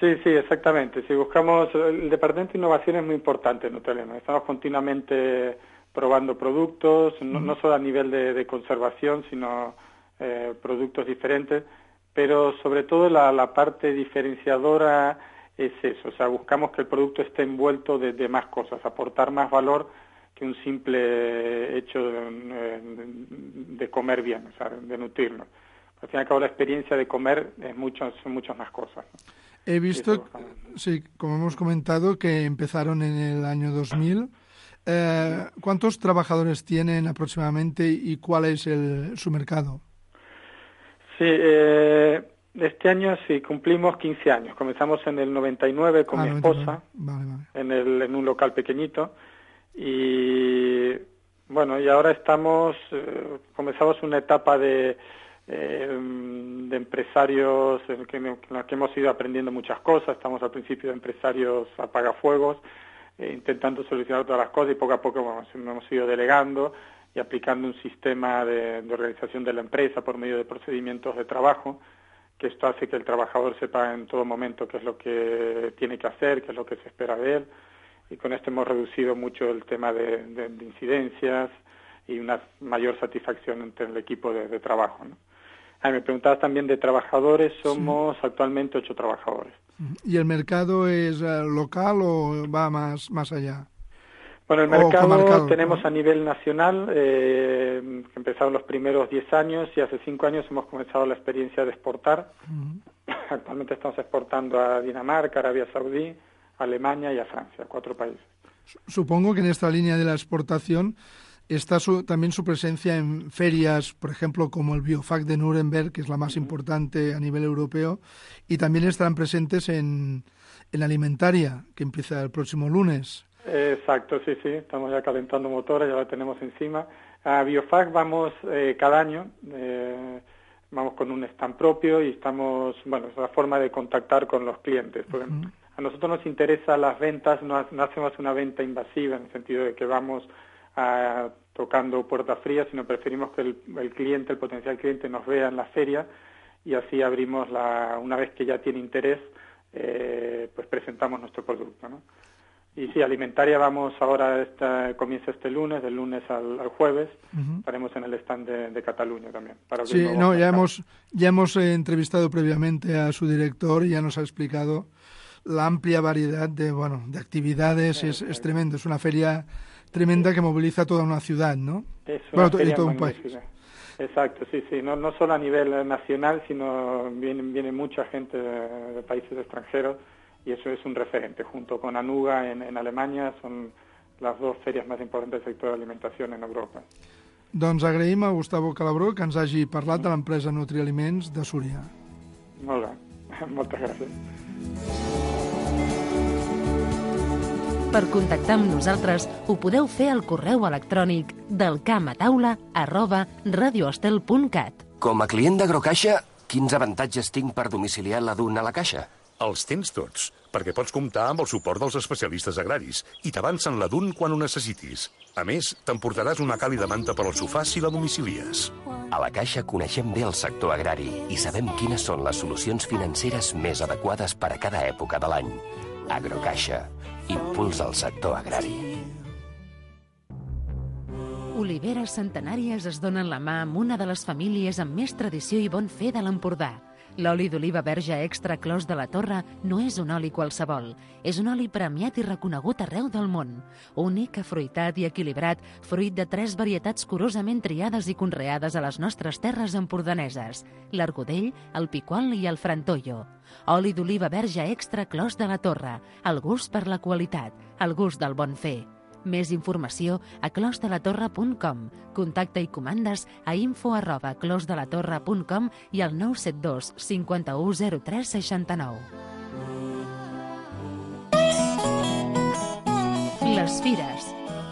Sí, sí, exactamente. Si buscamos, el departamento de innovación es muy importante en Nutraleno. Estamos continuamente probando productos, no, no solo a nivel de, de conservación, sino eh, productos diferentes, pero sobre todo la, la parte diferenciadora es eso, o sea, buscamos que el producto esté envuelto de, de más cosas, aportar más valor que un simple hecho de, de comer bien, o sea, de nutrirnos. Al fin y al cabo la experiencia de comer es mucho, son muchas más cosas. He visto, sí, como hemos comentado, que empezaron en el año dos mil. Eh, ¿Cuántos trabajadores tienen aproximadamente y cuál es el, su mercado? Sí, eh, este año sí cumplimos quince años. Comenzamos en el noventa y nueve con ah, mi esposa, vale, vale. En, el, en un local pequeñito. Y bueno, y ahora estamos, eh, comenzamos una etapa de, eh, de empresarios en, que, en la que hemos ido aprendiendo muchas cosas. Estamos al principio de empresarios apagafuegos, eh, intentando solucionar todas las cosas y poco a poco bueno, hemos ido delegando y aplicando un sistema de, de organización de la empresa por medio de procedimientos de trabajo, que esto hace que el trabajador sepa en todo momento qué es lo que tiene que hacer, qué es lo que se espera de él, y con esto hemos reducido mucho el tema de, de, de incidencias y una mayor satisfacción entre el equipo de, de trabajo, ¿no? Ah, me preguntabas también de trabajadores, somos sí. actualmente ocho trabajadores. ¿Y el mercado es uh, local o va más, más allá? Bueno, el mercado tenemos a nivel nacional, eh, empezaron los primeros diez años y hace cinco años hemos comenzado la experiencia de exportar. Uh-huh. Actualmente estamos exportando a Dinamarca, Arabia Saudí, Alemania y a Francia, cuatro países. Supongo que en esta línea de la exportación está su, también su presencia en ferias, por ejemplo, como el Biofac de Nuremberg, que es la más uh-huh. importante a nivel europeo, y también estarán presentes en, en Alimentaria, que empieza el próximo lunes. Exacto, sí, sí, estamos ya calentando motores, ya la tenemos encima. A Biofac vamos eh, cada año, eh, vamos con un stand propio y estamos, bueno, es la forma de contactar con los clientes. Porque uh-huh. a nosotros nos interesa las ventas, no, no hacemos una venta invasiva en el sentido de que vamos a, tocando puertas frías, sino preferimos que el, el cliente, el potencial cliente nos vea en la feria y así abrimos, la una vez que ya tiene interés, eh, pues presentamos nuestro producto, ¿no? Y sí, Alimentaria vamos ahora, esta, comienza este lunes, del lunes al, al jueves, uh-huh. estaremos en el stand de, de Cataluña también. Para sí, no, ya hemos, ya hemos eh, entrevistado previamente a su director y ya nos ha explicado la amplia variedad de, bueno, de actividades, es, es tremendo, es una feria tremenda que moviliza toda una ciudad, ¿no? Es bueno, una feria y todo un magnífica. país. Exacto, sí, sí, no, no solo a nivel nacional, sino viene, viene mucha gente de, de países extranjeros, y eso es un referente, junto con Anuga en, en Alemanya, son las dos ferias más importantes del sector de alimentación en Europa. Doncs agraïm a Gustavo Calabró que ens hagi parlat de l'empresa Nutrialiments de Súria. Molt bé, moltes gràcies. Per contactar amb nosaltres ho podeu fer al correu electrònic del camataula arroba radioestel punt cat. Com a client d'Agrocaixa, quins avantatges tinc per domiciliar l'adun a la caixa? Els tens tots, perquè pots comptar amb el suport dels especialistes agraris i t'avancen l'adun quan ho necessitis. A més, t'emportaràs una càlida manta per al sofà si la domicilies. A la Caixa coneixem bé el sector agrari i sabem quines són les solucions financeres més adequades per a cada època de l'any. Agrocaixa, impuls al sector agrari. Oliveres Centenàries es donen la mà amb una de les famílies amb més tradició i bon fer de l'Empordà. L'oli d'oliva verge extra Clos de la Torre no és un oli qualsevol. És un oli premiat i reconegut arreu del món. Únic, afruitat i equilibrat, fruit de tres varietats curosament triades i conreades a les nostres terres empordaneses: l'argodell, el piquol i el frantollo. Oli d'oliva verge extra Clos de la Torre. El gust per la qualitat, el gust del bon fer. Més informació a clos de la torre punt com. Contacta i comandes a info arroba clos de la torre punt com i al nou set dos cinquanta-u zero tres seixanta-nou. Les fires.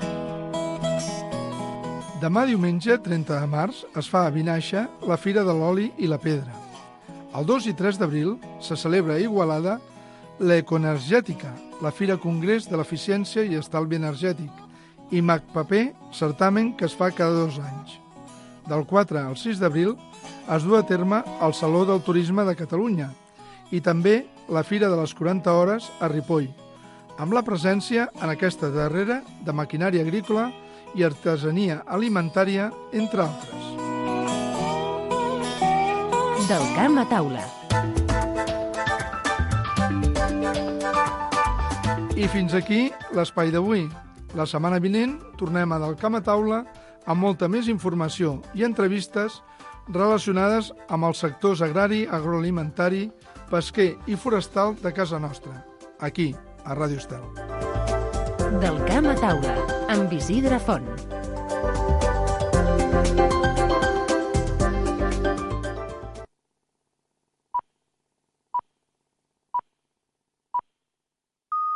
Demà diumenge, trenta de març, es fa a Vinaixa la Fira de l'Oli i la Pedra. El dos i tres d'abril se celebra a Igualada l'Ecoenergètica, la Fira Congrés de l'Eficiència i Estalvi Energètic, i MacPaper, certamen que es fa cada dos anys. Del quatre al sis d'abril es du a terme el Saló del Turisme de Catalunya i també la Fira de les quaranta Hores a Ripoll, amb la presència en aquesta darrera de maquinària agrícola i artesania alimentària, entre altres. Del camp a taula. I fins aquí l'espai d'avui. La setmana vinent tornem a Del camp a taula amb molta més informació i entrevistes relacionades amb els sectors agrari, agroalimentari, pesquer i forestal de casa nostra, aquí, a Ràdio Estel. Del camp a taula, amb Isidre Font.